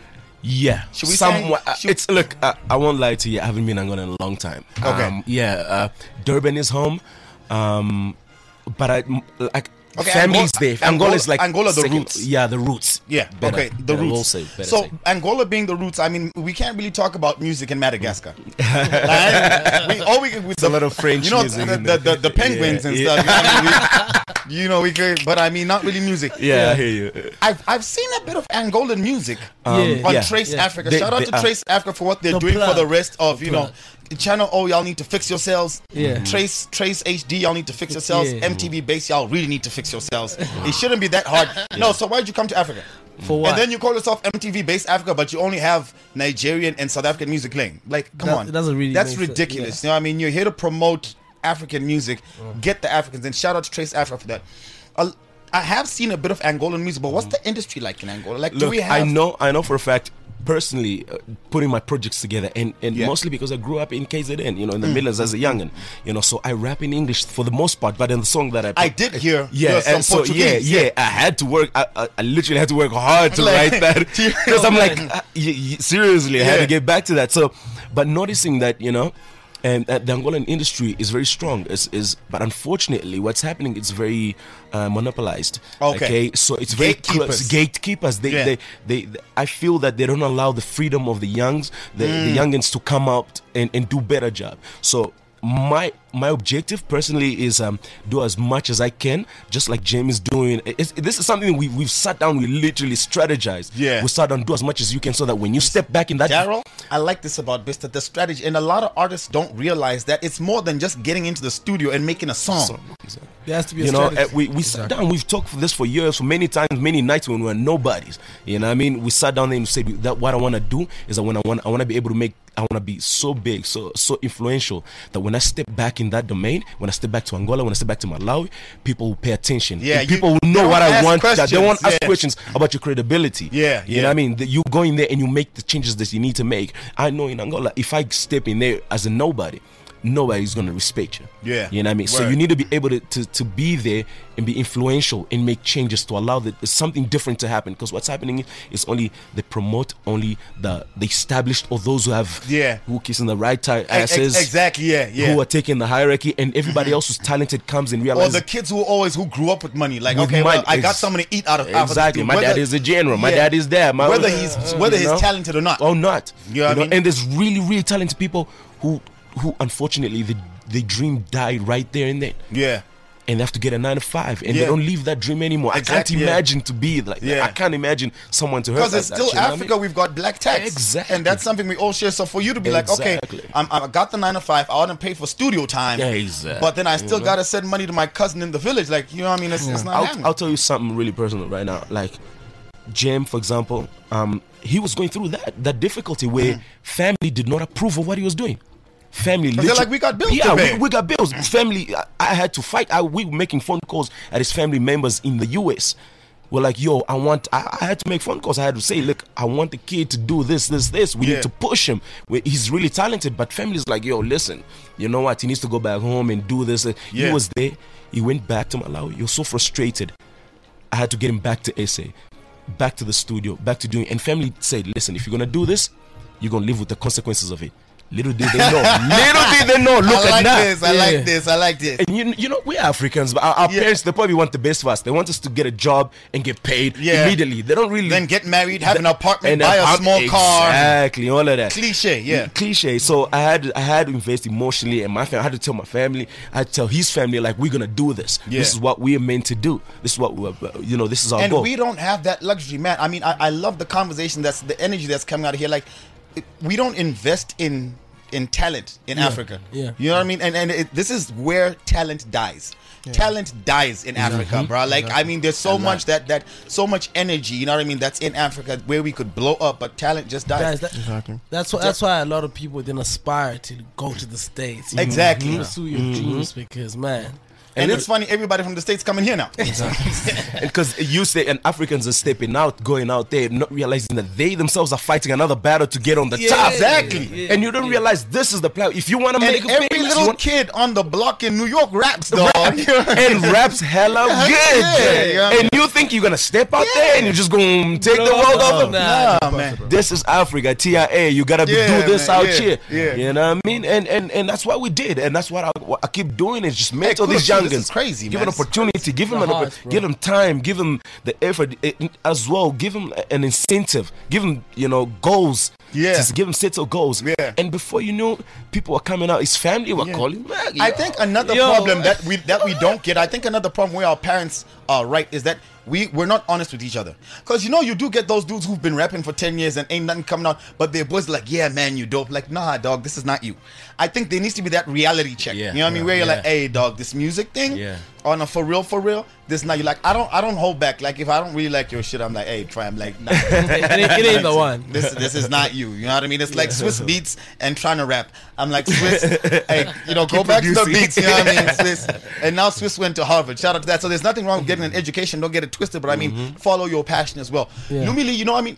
Speaker 11: Yeah,
Speaker 4: Should we
Speaker 11: somewhat.
Speaker 4: say-
Speaker 11: uh,
Speaker 4: should-
Speaker 11: it's look. Uh, I won't lie to you. I haven't been Angola in a long time.
Speaker 4: Okay.
Speaker 11: Um, yeah. Uh, Durban is home. Um, but I m- like
Speaker 4: Okay,
Speaker 11: families
Speaker 4: Angola-
Speaker 11: there. Angola,
Speaker 4: Angola-
Speaker 11: is like
Speaker 4: Angola, the
Speaker 11: second-
Speaker 4: roots.
Speaker 11: Yeah, the roots.
Speaker 4: Yeah.
Speaker 11: Better,
Speaker 4: okay, the
Speaker 11: better,
Speaker 4: roots.
Speaker 11: we'll say, better
Speaker 4: so
Speaker 11: say.
Speaker 4: Angola being the roots, I mean, we can't really talk about music in Madagascar. Like, we, all we can, we,
Speaker 11: a lot of French
Speaker 4: you know,
Speaker 11: music
Speaker 4: the,
Speaker 11: in
Speaker 4: the,
Speaker 11: there.
Speaker 4: the, the penguins
Speaker 11: Yeah,
Speaker 4: and
Speaker 11: yeah.
Speaker 4: stuff. You know, what I mean? you know, we could, but I mean, not really music.
Speaker 11: Yeah, I hear you.
Speaker 4: I've I've seen a bit of Angolan music
Speaker 11: Um,
Speaker 5: Yeah.
Speaker 4: on
Speaker 11: yeah.
Speaker 4: Trace
Speaker 5: Yeah.
Speaker 4: Africa.
Speaker 11: They-
Speaker 4: Shout out
Speaker 11: they
Speaker 4: to
Speaker 11: are-
Speaker 4: Trace Africa for what they're
Speaker 5: The
Speaker 4: doing for
Speaker 5: plug.
Speaker 4: the rest of
Speaker 5: The
Speaker 4: you know. Channel O, y'all need to fix yourselves.
Speaker 5: Yeah.
Speaker 4: Trace Trace H D, y'all need to fix yourselves.
Speaker 5: Yeah.
Speaker 4: M T V Base, y'all really need to fix yourselves. It shouldn't be that hard. No, so why'd you come to Africa?
Speaker 5: For what?
Speaker 4: And then you call yourself M T V Base Africa, but you only have Nigerian and South African music playing. Like, come
Speaker 5: That-
Speaker 4: on.
Speaker 5: it doesn't really
Speaker 4: That's
Speaker 5: make sense,
Speaker 4: ridiculous.
Speaker 5: yeah.
Speaker 4: You know what I mean? You're here to promote African music. Get the Africans. And shout out to Trace Africa for that. Uh, I have seen a bit of Angolan music, but what's the industry like in Angola? Like, do
Speaker 11: Look,
Speaker 4: we have...
Speaker 11: I know, I know for a fact, personally, uh, putting my projects together, and, and
Speaker 4: Yeah.
Speaker 11: mostly because I grew up in K Z N, you know, in the Midlands as a youngin, you know, so I rap in English for the most part, but in the song that I
Speaker 4: I did hear
Speaker 11: yeah,
Speaker 4: there's some
Speaker 11: and so
Speaker 4: Portuguese.
Speaker 11: yeah, yeah, I had to work. I, I, I literally had to work hard to
Speaker 4: Like,
Speaker 11: write that
Speaker 4: to-
Speaker 11: because I'm like,
Speaker 4: man.
Speaker 11: uh, y- y- seriously, I had
Speaker 4: Yeah.
Speaker 11: to get back to that. So, but noticing that, you know, and uh, the Angolan industry is very strong. Is is but unfortunately, what's happening? It's very uh, monopolized.
Speaker 4: Okay.
Speaker 11: so it's very
Speaker 4: Gatekeepers.
Speaker 11: close. Gatekeepers. They,
Speaker 4: Yeah.
Speaker 11: they, they, they. I feel that they don't allow the freedom of the youngs, the,
Speaker 4: Mm.
Speaker 11: the youngins, to come out and, and do better job. So. My my objective personally is um do as much as I can, just like James is doing. It's, this is something we we've sat down, we literally strategized.
Speaker 4: Yeah.
Speaker 11: we sat down, do as much as you can, so that when you step back in that
Speaker 4: Daryl, I like this about Bista, the strategy. And a lot of artists don't realize that it's more than just getting into the studio and making a song.
Speaker 5: There has to be a
Speaker 11: you know,
Speaker 5: strategy.
Speaker 11: uh, we, we sat down, we've talked for this for years, for many times, many nights when we were nobodies. You know what I mean? We sat down there and said that what I want to do is I want to want I want to be able to make, I want to be so big, so so influential that when I step back in that domain, when I step back to Angola, when I step back to Malawi, people will pay attention.
Speaker 4: Yeah,
Speaker 11: And
Speaker 4: you-
Speaker 11: people will
Speaker 4: they
Speaker 11: know
Speaker 4: won't
Speaker 11: what I
Speaker 4: ask
Speaker 11: want. That they
Speaker 4: questions,
Speaker 11: won't ask
Speaker 4: yeah.
Speaker 11: questions about your credibility.
Speaker 4: Yeah,
Speaker 11: you
Speaker 4: yeah.
Speaker 11: know what I mean? That you go in there and you make the changes that you need to make. I know in Angola, if I step in there as a nobody, nobody's gonna respect you.
Speaker 4: Yeah.
Speaker 11: You know what I mean? So
Speaker 4: Word.
Speaker 11: you need to be able to, to, to be there and be influential and make changes to allow that something different to happen. Because what's happening is only they promote only the the established or those who have
Speaker 4: Yeah.
Speaker 11: who kissing the right tie
Speaker 4: Ex- ex-
Speaker 11: asses.
Speaker 4: exactly, yeah, yeah.
Speaker 11: Who are taking the hierarchy, and everybody else who's talented comes and
Speaker 4: Or
Speaker 11: realizes
Speaker 4: the kids who always who grew up with money, like
Speaker 11: With
Speaker 4: okay, well,
Speaker 11: money,
Speaker 4: I got
Speaker 11: ex-
Speaker 4: something to eat out of out of this
Speaker 11: exactly.
Speaker 4: dude.
Speaker 11: My
Speaker 4: Whether-
Speaker 11: dad is a general. My
Speaker 4: Yeah.
Speaker 11: dad is there. My,
Speaker 4: whether he's whether
Speaker 11: you
Speaker 4: he's
Speaker 11: know?
Speaker 4: talented or not.
Speaker 11: or not.
Speaker 4: You know what I mean?
Speaker 11: And there's really, really talented people who who unfortunately the the dream died right there and then.
Speaker 4: Yeah.
Speaker 11: And they have to get a nine to five, and
Speaker 4: Yeah.
Speaker 11: they don't live that dream anymore.
Speaker 4: Exactly,
Speaker 11: I can't
Speaker 4: yeah.
Speaker 11: imagine to be like that.
Speaker 4: Yeah.
Speaker 11: I can't imagine someone to hurt
Speaker 4: Because
Speaker 11: like
Speaker 4: it's
Speaker 11: that,
Speaker 4: still
Speaker 11: you know what I
Speaker 4: Africa,
Speaker 11: mean?
Speaker 4: we've got black tax.
Speaker 11: Exactly.
Speaker 4: And that's something we all share. So for you to be like,
Speaker 11: Exactly.
Speaker 4: okay, I'm, I got the nine to five, I want to pay for studio time.
Speaker 11: Yeah, exactly.
Speaker 4: But then I still
Speaker 11: You know?
Speaker 4: got to send money to my cousin in the village. Like, you know what I mean? It's, it's not
Speaker 11: I'll,
Speaker 4: happening.
Speaker 11: I'll tell you something really personal right now. Like Jem, for example, um, he was going through that that difficulty where family did not approve of what he was doing. Family,
Speaker 4: they're
Speaker 11: literally-
Speaker 4: like, "We got bills to
Speaker 11: Yeah,
Speaker 4: pay."
Speaker 11: we, we got bills. Family, I, I had to fight. I, we were making phone calls at his family members in the U S. We're like, yo, I want. I, I had to make phone calls. I had to say, look, I want the kid to do this, this, this. We
Speaker 4: Yeah.
Speaker 11: need to push him. We, he's really talented, but family's like, yo, listen, you know what? He needs to go back home and do this.
Speaker 4: Yeah.
Speaker 11: He was there. He went back to Malawi. He was so frustrated. I had to get him back to S A, back to the studio, back to doing. And family said, listen, if you're gonna do this, you're gonna live with the consequences of it. Little did they know. Little did they know. Look
Speaker 4: I
Speaker 11: at
Speaker 4: like
Speaker 11: that.
Speaker 4: this. I
Speaker 5: Yeah.
Speaker 4: like this. I like this.
Speaker 11: And you, you know, we're Africans, but our, our
Speaker 4: Yeah.
Speaker 11: parents, they probably want the best for us. They want us to get a job and get paid
Speaker 4: Yeah.
Speaker 11: immediately. They don't really
Speaker 4: Then get married, have an apartment,
Speaker 11: and
Speaker 4: buy a
Speaker 11: apart-
Speaker 4: small car.
Speaker 11: Exactly, all of that.
Speaker 4: Cliche, yeah.
Speaker 11: Cliche. So I had I had to invest emotionally, and my family. I had to tell my family. I had to tell his family, like, we're gonna do this.
Speaker 4: Yeah.
Speaker 11: This is what we are meant to do. This is what we're, you know. This is our
Speaker 4: And
Speaker 11: goal.
Speaker 4: we don't have that luxury, man. I mean, I, I love the conversation. That's the energy that's coming out of here. Like, it- we don't invest in in talent in Africa.
Speaker 5: yeah.
Speaker 4: You know what I mean? And and it, this is where talent dies. Talent dies in Africa, bro. Like, I mean, there's so much that that so much energy. You know what I mean? That's in Africa where we could blow up, but talent just dies.
Speaker 5: Guys, that,
Speaker 10: Exactly.
Speaker 5: that's why that's why a lot of people didn't aspire to go to the States. You
Speaker 4: Exactly.
Speaker 5: know, pursue your dreams because, man.
Speaker 4: and
Speaker 11: And
Speaker 4: it's funny, everybody from the States coming here now.
Speaker 11: Because you say, and Africans are stepping out, going out there, not realizing that they themselves are fighting another battle to get on the top.
Speaker 4: exactly.
Speaker 5: yeah,
Speaker 11: And you don't realize this is the plan. If you want to make
Speaker 4: And
Speaker 11: a
Speaker 4: every
Speaker 11: famous, you
Speaker 4: little
Speaker 11: want-
Speaker 4: kid on the block in New York raps, dog.
Speaker 11: and raps hella
Speaker 4: Yeah,
Speaker 11: good.
Speaker 4: yeah, yeah.
Speaker 11: And you think you're gonna step out
Speaker 4: Yeah.
Speaker 11: there and you're just gonna take the
Speaker 5: No,
Speaker 11: world
Speaker 5: no,
Speaker 11: over?
Speaker 5: nah.
Speaker 4: Nah, man.
Speaker 11: This is Africa, T I A. You gotta
Speaker 4: Yeah,
Speaker 11: do this
Speaker 4: man,
Speaker 11: out
Speaker 4: yeah,
Speaker 11: here.
Speaker 4: yeah.
Speaker 11: You know what I mean? And and and that's what we did, and that's what I, what I keep doing is just make
Speaker 4: Hey,
Speaker 11: all these
Speaker 4: cool,
Speaker 11: youngins
Speaker 4: this is crazy,
Speaker 11: give
Speaker 4: man.
Speaker 11: an opportunity, give them
Speaker 5: The
Speaker 11: an oppor-
Speaker 5: hearts, bro.
Speaker 11: give them time, give them the effort eh, as well, give them an incentive, give them you know goals.
Speaker 4: Yeah.
Speaker 11: Just give him sets of goals.
Speaker 4: Yeah.
Speaker 11: And before you know, people were coming out. His family were
Speaker 4: Yeah.
Speaker 11: calling back.
Speaker 4: I
Speaker 11: Yo.
Speaker 4: think another
Speaker 5: Yo.
Speaker 4: problem that we that we don't get. I think another problem where our parents are right is that we we're not honest with each other. Cause you know you do get those dudes who've been rapping for ten years and ain't nothing coming out, but their boys like, yeah, man, you dope. Like, nah, dog, this is not you. I think there needs to be that reality check.
Speaker 11: Yeah.
Speaker 4: You know what I mean? Where you're
Speaker 11: Yeah.
Speaker 4: like, hey, dog, this music thing,
Speaker 11: Yeah.
Speaker 4: on a for real, for real. This now you like. I don't I don't hold back. Like if I don't really like your shit, I'm like, hey, try. I'm like, nah,
Speaker 5: it, ain't, it ain't the one.
Speaker 4: this this is not you. You know what I mean? It's like Swiss beats and trying to rap. I'm like Swiss. Hey, you know, go
Speaker 11: Keep
Speaker 4: back to the
Speaker 11: producing.
Speaker 4: beats. You know what I mean? Swiss. And now Swiss went to Harvard. Shout out to that. So there's nothing wrong with getting an education. Don't get it twisted. But I mean, follow your passion as well.
Speaker 5: Yeah.
Speaker 4: Lumili, you know what I mean?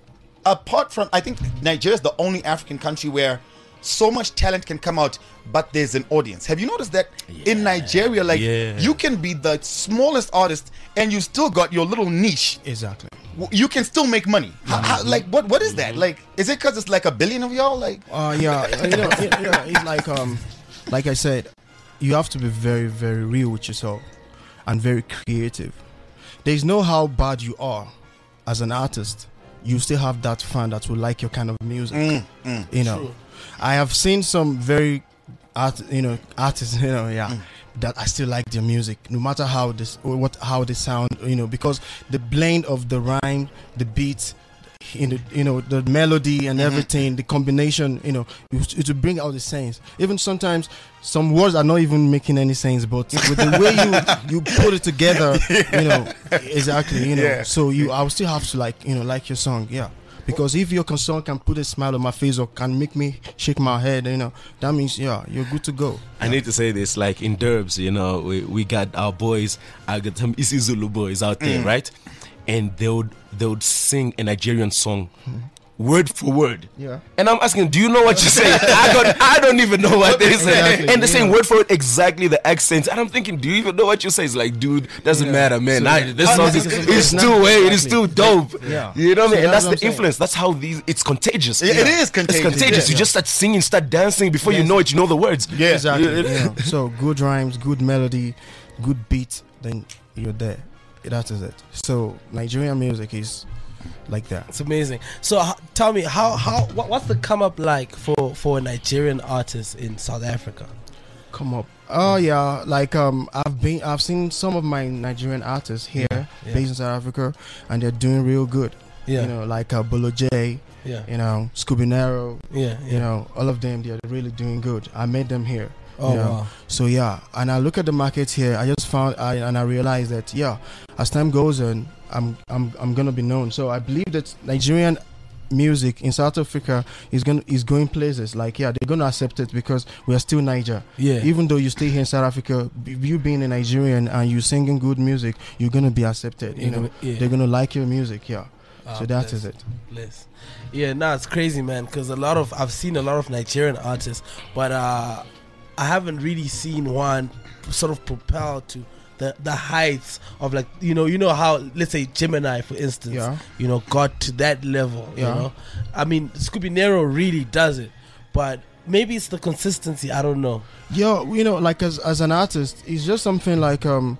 Speaker 4: Apart from, I think Nigeria is the only African country where so much talent can come out, but there's an audience. Have you noticed that in Nigeria, like
Speaker 11: Yeah.
Speaker 4: you can be the smallest artist and you still got your little niche.
Speaker 10: Exactly.
Speaker 4: W- You can still make money. How, how, like what? What is that? Like, is it because it's like a billion of y'all? Like,
Speaker 10: Uh, yeah, you know, you you know, it's like um, like I said, you have to be very, very real with yourself and very creative. There's no how bad you are as an artist, you still have that fan that will like your kind of music.
Speaker 4: Mm, mm.
Speaker 10: You know, I have seen some very art, you know, artists, you know, yeah, that I still like their music, no matter how this, or what, how they sound, you know, because the blend of the rhyme, the beat, you know, you know, the melody and everything, the combination, you know, it, it will bring out the sense. Even sometimes some words are not even making any sense, but with the way you you put it together, you know, exactly, you know.
Speaker 4: Yeah.
Speaker 10: So you, I will still have to like, you know, like your song, yeah. Because if your song can put a smile on my face or can make me shake my head, you know, that means, yeah, you're good to go.
Speaker 11: I need to say this, like in Derbs, you know, we, we got our boys, I got some isiZulu boys out there, right? And they would they would sing a Nigerian song, word for word.
Speaker 10: Yeah.
Speaker 11: And I'm asking, do you know what you're saying? I don't I don't even know what they're saying.
Speaker 10: Exactly,
Speaker 11: And they're saying
Speaker 10: yeah.
Speaker 11: word for word exactly the accents. And I'm thinking, do you even know what you say? It's like, dude, doesn't matter, man.
Speaker 10: So,
Speaker 11: I,
Speaker 10: yeah.
Speaker 11: this
Speaker 10: Oh,
Speaker 11: song
Speaker 10: no,
Speaker 11: is
Speaker 10: it's-
Speaker 11: it's
Speaker 10: it's
Speaker 11: too
Speaker 10: not-
Speaker 11: way, it is
Speaker 10: exactly.
Speaker 11: too dope.
Speaker 10: Yeah.
Speaker 11: You know what I
Speaker 10: So
Speaker 11: mean? And
Speaker 10: that's
Speaker 11: that's
Speaker 10: what I'm
Speaker 11: the
Speaker 10: saying.
Speaker 11: influence. That's how these it's contagious.
Speaker 4: Yeah, it is contagious.
Speaker 11: It's contagious.
Speaker 10: Yeah.
Speaker 11: You just start singing, start dancing before you
Speaker 10: Yes.
Speaker 11: know it, you know the words.
Speaker 4: Yeah.
Speaker 10: Exactly. Yeah. So good rhymes, good melody, good beat, then you're there. That is it. So Nigerian music is like that.
Speaker 5: It's amazing. So h- tell me, how how what, what's the come up like for for a Nigerian artist in South Africa?
Speaker 10: Come up. Oh yeah, like um, I've been, I've seen some of my Nigerian artists here,
Speaker 5: yeah.
Speaker 10: based in South Africa, and they're doing real good.
Speaker 5: Yeah.
Speaker 10: You know, like uh, Bolo J,
Speaker 5: Yeah,
Speaker 10: you know, Scooby Nero,
Speaker 5: yeah, yeah.
Speaker 10: you know, all of them, they're really doing good. I met them here.
Speaker 5: Oh
Speaker 10: you know.
Speaker 5: wow.
Speaker 10: So yeah, and I look at the market here. I just found, I, and I realized that yeah, as time goes on, I'm I'm I'm gonna be known. So I believe that Nigerian music in South Africa is going is going places. Like yeah, they're gonna accept it because we are still Niger.
Speaker 5: Yeah.
Speaker 10: Even though you stay here in South Africa, b- you being a Nigerian and you singing good music, you're gonna be accepted. You
Speaker 5: You're
Speaker 10: know,
Speaker 5: gonna- yeah.
Speaker 10: they're gonna like your music. Yeah.
Speaker 5: Ah,
Speaker 10: So that
Speaker 5: bless,
Speaker 10: is it.
Speaker 5: bless. Yeah, no, it's crazy, man. Because a lot of I've seen a lot of Nigerian artists, but uh, I haven't really seen one sort of propel to the the heights of, like, you know you know how, let's say Gemini, for instance,
Speaker 10: Yeah.
Speaker 5: you know, got to that level. You
Speaker 10: Yeah.
Speaker 5: know, I mean, Scooby Nero really does it, but maybe it's the consistency. I don't know.
Speaker 10: Yeah, you know, like as as an artist, it's just something like um,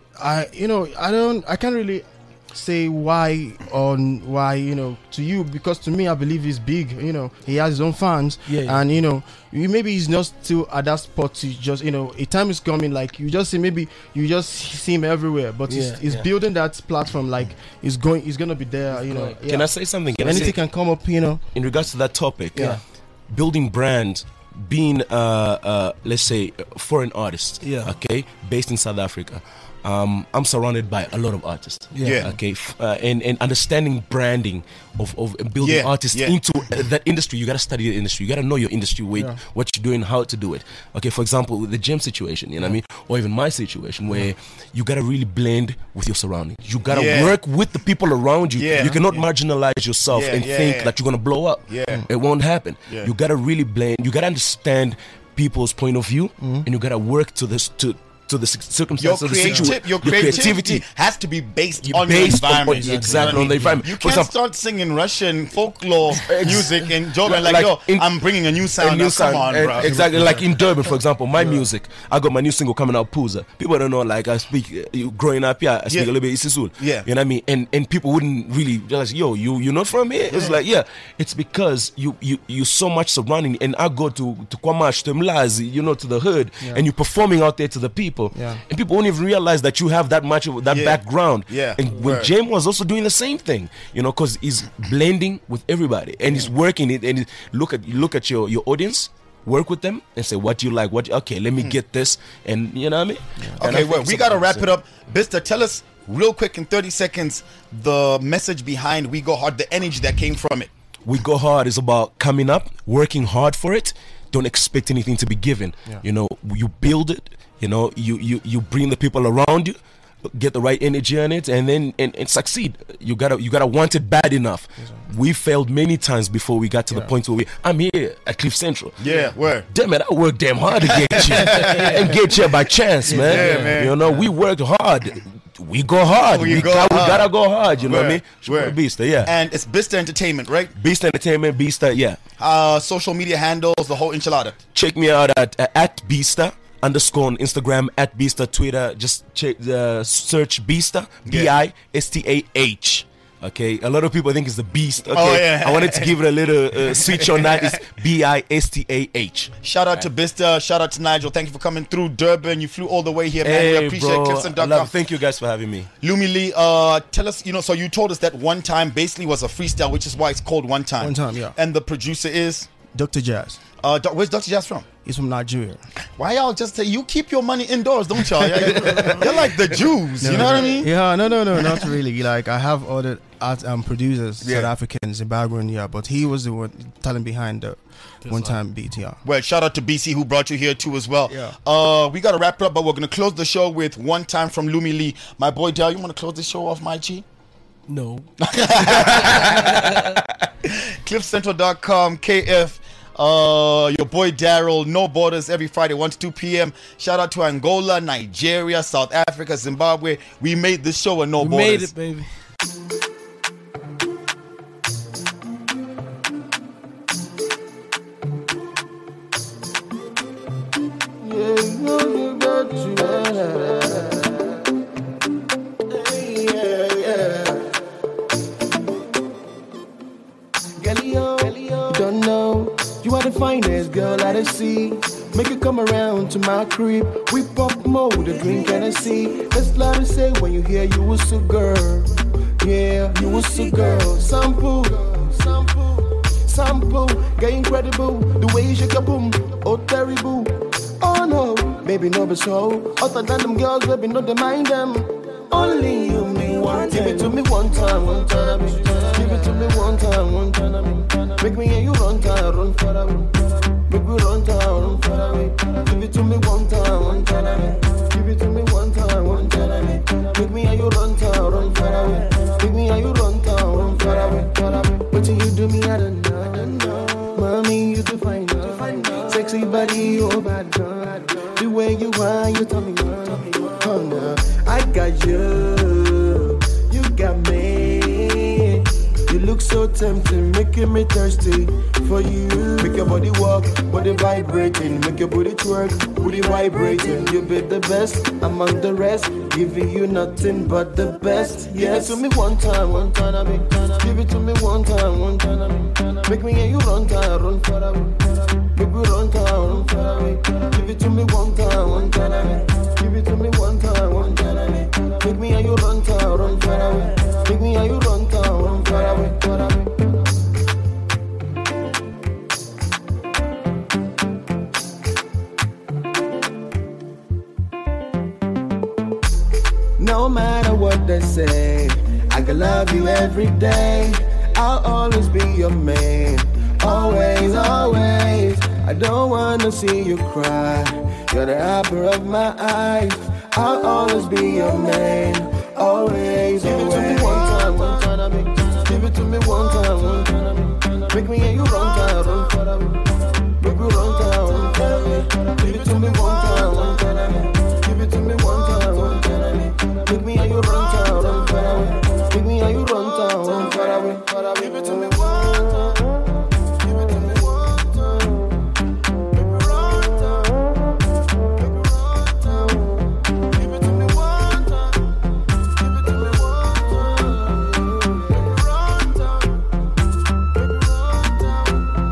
Speaker 10: I you know I don't I can't really say why on why you know to you, because to me I believe he's big. You know, he has his own fans.
Speaker 5: Yeah, yeah.
Speaker 10: And you know, you- maybe he's not still at that spot to just, you know, a time is coming, like you just see, maybe you just see him everywhere, but
Speaker 5: Yeah,
Speaker 10: he's, he's
Speaker 5: yeah.
Speaker 10: building that platform, like he's going he's gonna be there. You know,
Speaker 11: Can I say something? Can I
Speaker 10: anything
Speaker 11: say,
Speaker 10: can come up. You know,
Speaker 11: in regards to that topic,
Speaker 10: Yeah.
Speaker 11: building brand, being uh, uh, let's say a foreign artist,
Speaker 5: Yeah.
Speaker 11: okay, based in South Africa. Um, I'm surrounded by a lot of artists.
Speaker 5: Yeah.
Speaker 4: Yeah.
Speaker 11: Okay. F- uh, and, and understanding branding of, of building
Speaker 4: Yeah,
Speaker 11: artists
Speaker 4: yeah.
Speaker 11: into uh, that industry, you got to study the industry. You got to know your industry, with
Speaker 10: Yeah.
Speaker 11: what you're doing, how to do it. Okay. For example, with the gym situation, you know what I mean? Or even my situation, where you got to really blend with your surroundings. You got to
Speaker 4: Yeah.
Speaker 11: work with the people around you.
Speaker 4: Yeah.
Speaker 11: You cannot marginalize yourself
Speaker 4: Yeah,
Speaker 11: and
Speaker 4: yeah,
Speaker 11: think
Speaker 4: yeah.
Speaker 11: that you're going to blow up.
Speaker 4: Yeah.
Speaker 11: It won't happen.
Speaker 4: Yeah.
Speaker 11: You got to really blend. You got to understand people's point of view,
Speaker 10: Mm-hmm.
Speaker 11: and you got to work to this to to the cir- circumstances
Speaker 4: Your,
Speaker 11: of the
Speaker 4: creati-
Speaker 11: situation.
Speaker 4: your creativity has to be based on
Speaker 11: based
Speaker 4: the
Speaker 11: on-
Speaker 4: environment.
Speaker 11: exactly, on the environment.
Speaker 4: You
Speaker 11: For
Speaker 4: can't
Speaker 11: example-
Speaker 4: start singing Russian folklore music and Joburg like,
Speaker 11: Like
Speaker 4: yo,
Speaker 11: in-
Speaker 4: I'm bringing a new sound.
Speaker 11: A new
Speaker 4: now.
Speaker 11: sound.
Speaker 4: Come on,
Speaker 11: Eh,
Speaker 4: bro.
Speaker 11: Exactly. Like in Durban, for example, my music. I got my new single coming out, Pooza. People don't know, like, I speak, uh, you- growing up here, I speak
Speaker 4: Yeah.
Speaker 11: a little bit Isisul.
Speaker 4: Yeah.
Speaker 11: You know what I mean? And and people wouldn't really realize, yo, you, you're not from here? It's like, yeah. It's because you, you, you so much surrounding. And I go to, to Kwamash, to Mlazi, you know, to the hood,
Speaker 10: Yeah.
Speaker 11: and you're performing out there to the people.
Speaker 10: Yeah.
Speaker 11: And people won't even realize that you have that much of that
Speaker 4: Yeah.
Speaker 11: background.
Speaker 4: Yeah.
Speaker 11: And when
Speaker 4: Word.
Speaker 11: James was also doing the same thing, you know, because he's blending with everybody and he's working it. And he- look at you look at your, your audience, work with them, and say, what do you like? What? Okay, let me get this, and you know what I mean. And I
Speaker 4: Okay,
Speaker 11: think
Speaker 4: well, we
Speaker 11: some-
Speaker 4: got to wrap it up. Bista, tell us real quick in thirty seconds the message behind We Go Hard, the energy that came from it.
Speaker 11: We Go Hard is about coming up, working hard for it. Don't expect anything to be given.
Speaker 10: Yeah.
Speaker 11: You know, you build it. You know, you you you bring the people around you, get the right energy on it, and then and, and succeed. You gotta you gotta want it bad enough. We failed many times before we got to the
Speaker 10: Yeah.
Speaker 11: point where we. I'm here at Cliff Central.
Speaker 4: Yeah, word.
Speaker 11: Damn it, I worked damn hard to get you and get here by chance, man.
Speaker 4: Yeah, man.
Speaker 11: You know, we worked hard. We go hard.
Speaker 4: We
Speaker 11: We,
Speaker 4: go
Speaker 11: got, we
Speaker 4: hard.
Speaker 11: gotta go hard. You know what I
Speaker 4: Word,
Speaker 11: mean?
Speaker 4: word.
Speaker 11: Beast, yeah.
Speaker 4: And it's Bista Entertainment, right?
Speaker 11: Beast Entertainment, Beasta, yeah.
Speaker 4: Uh, social media handles, the whole enchilada.
Speaker 11: Check me out at uh, at Beasta underscore on Instagram, at Beasta Twitter. Just check uh, search Beasta, B I S T A H. Okay, a lot of people think it's the Beast. Okay,
Speaker 4: Oh, yeah.
Speaker 11: I wanted to give it a little uh, switch on that. It's B I S T A H.
Speaker 4: Shout out to Bista. Shout out to Nigel. Thank you for coming through Durban. You flew all the way here, man.
Speaker 11: Hey,
Speaker 4: we appreciate
Speaker 11: bro.
Speaker 4: Clifton
Speaker 11: I
Speaker 4: dot
Speaker 11: love
Speaker 4: com.
Speaker 11: it. Thank you guys for having me.
Speaker 4: Lumi Lee, uh, tell us, you know, so you told us that One Time basically was a freestyle, which is why it's called One Time.
Speaker 10: One Time, yeah.
Speaker 4: And the producer is,
Speaker 10: Doctor Jazz.
Speaker 4: uh, Do- where's Doctor Jazz from?
Speaker 10: He's from Nigeria.
Speaker 4: Why y'all just say, you keep your money indoors, don't y'all? You're like the Jews, you know what I mean?
Speaker 10: Yeah, no, no, no, not really. Like I have other art um, producers,
Speaker 4: Yeah.
Speaker 10: South Africans in background, yeah, but he was the one talent behind the one time beat, yeah.
Speaker 4: Well, shout out to B C who brought you here too as well.
Speaker 10: Yeah.
Speaker 4: Uh, we got to wrap it up, but we're going to close the show with One Time from Lumi Lee. My boy Dale, you want to close the show off, my G?
Speaker 5: No.
Speaker 4: cliff central dot com, K F. Uh, your boy Daryl, No Borders, every Friday, one to two p.m. Shout out to Angola, Nigeria, South Africa, Zimbabwe. We made this show with No
Speaker 5: We
Speaker 4: Borders.
Speaker 5: made it, baby.
Speaker 12: You don't know, you are the finest girl that I see. Make you come around to my crib. We pop mode, the drink and I see. That's loud to say when you hear you was a girl. Yeah, you was a girl. Sample, sample, sample. Get incredible. The way you shake your boom, oh terrible. Oh no, baby no be so. Other than them girls, baby no they mind them. Only you me one. Give it to me one time, one time. Give it to me one time, one time. Make me and you run time, run far away. Make me run time, run far away. Give it to me one time, one time. Give it to me one time, one time. Make me and you run time, run far away. Make me and you run time, run far away, far away. What do you do me? I don't know. Mommy, you define her. Sexy body, you bad girl. The way you are, you tell me, oh no, I got you, you got me. You look so tempting, making me thirsty for you. Make your body walk, body vibrating. Make your booty twerk, booty vibrating. You be the best among the rest, giving you nothing but the best. Yes, give it to me one time, one time. I mean, give it to me one time, one time. I mean, make me and you run time, run far away. Make me run time, run far away. Give it to me one time, one time. I mean, give it to me one time, one time. I mean, make me and you run time, run far away. Make me and you run time, run far away, far away. No matter what they say, I can love you every day. I'll always be your man. Always, always. I don't wanna see you cry. You're the apple of my eyes. I'll always be your man. Always, give it to me one time, one time. I mean, give it to me one time, one time. I mean, make me and you run time, run far away. Make me run time, run far away. Give it to me one time, one time. I mean, give it to me Give it to me one time. Give it to me one time. Baby, run down. Baby, run down. Give it to me one time. Give it to me one time. Baby, run down. Baby, run down.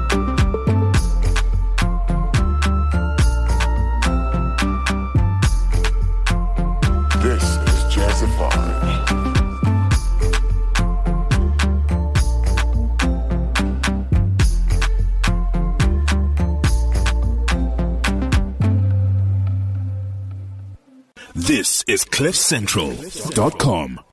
Speaker 13: This is Jazzified.
Speaker 1: This is cliff central dot com.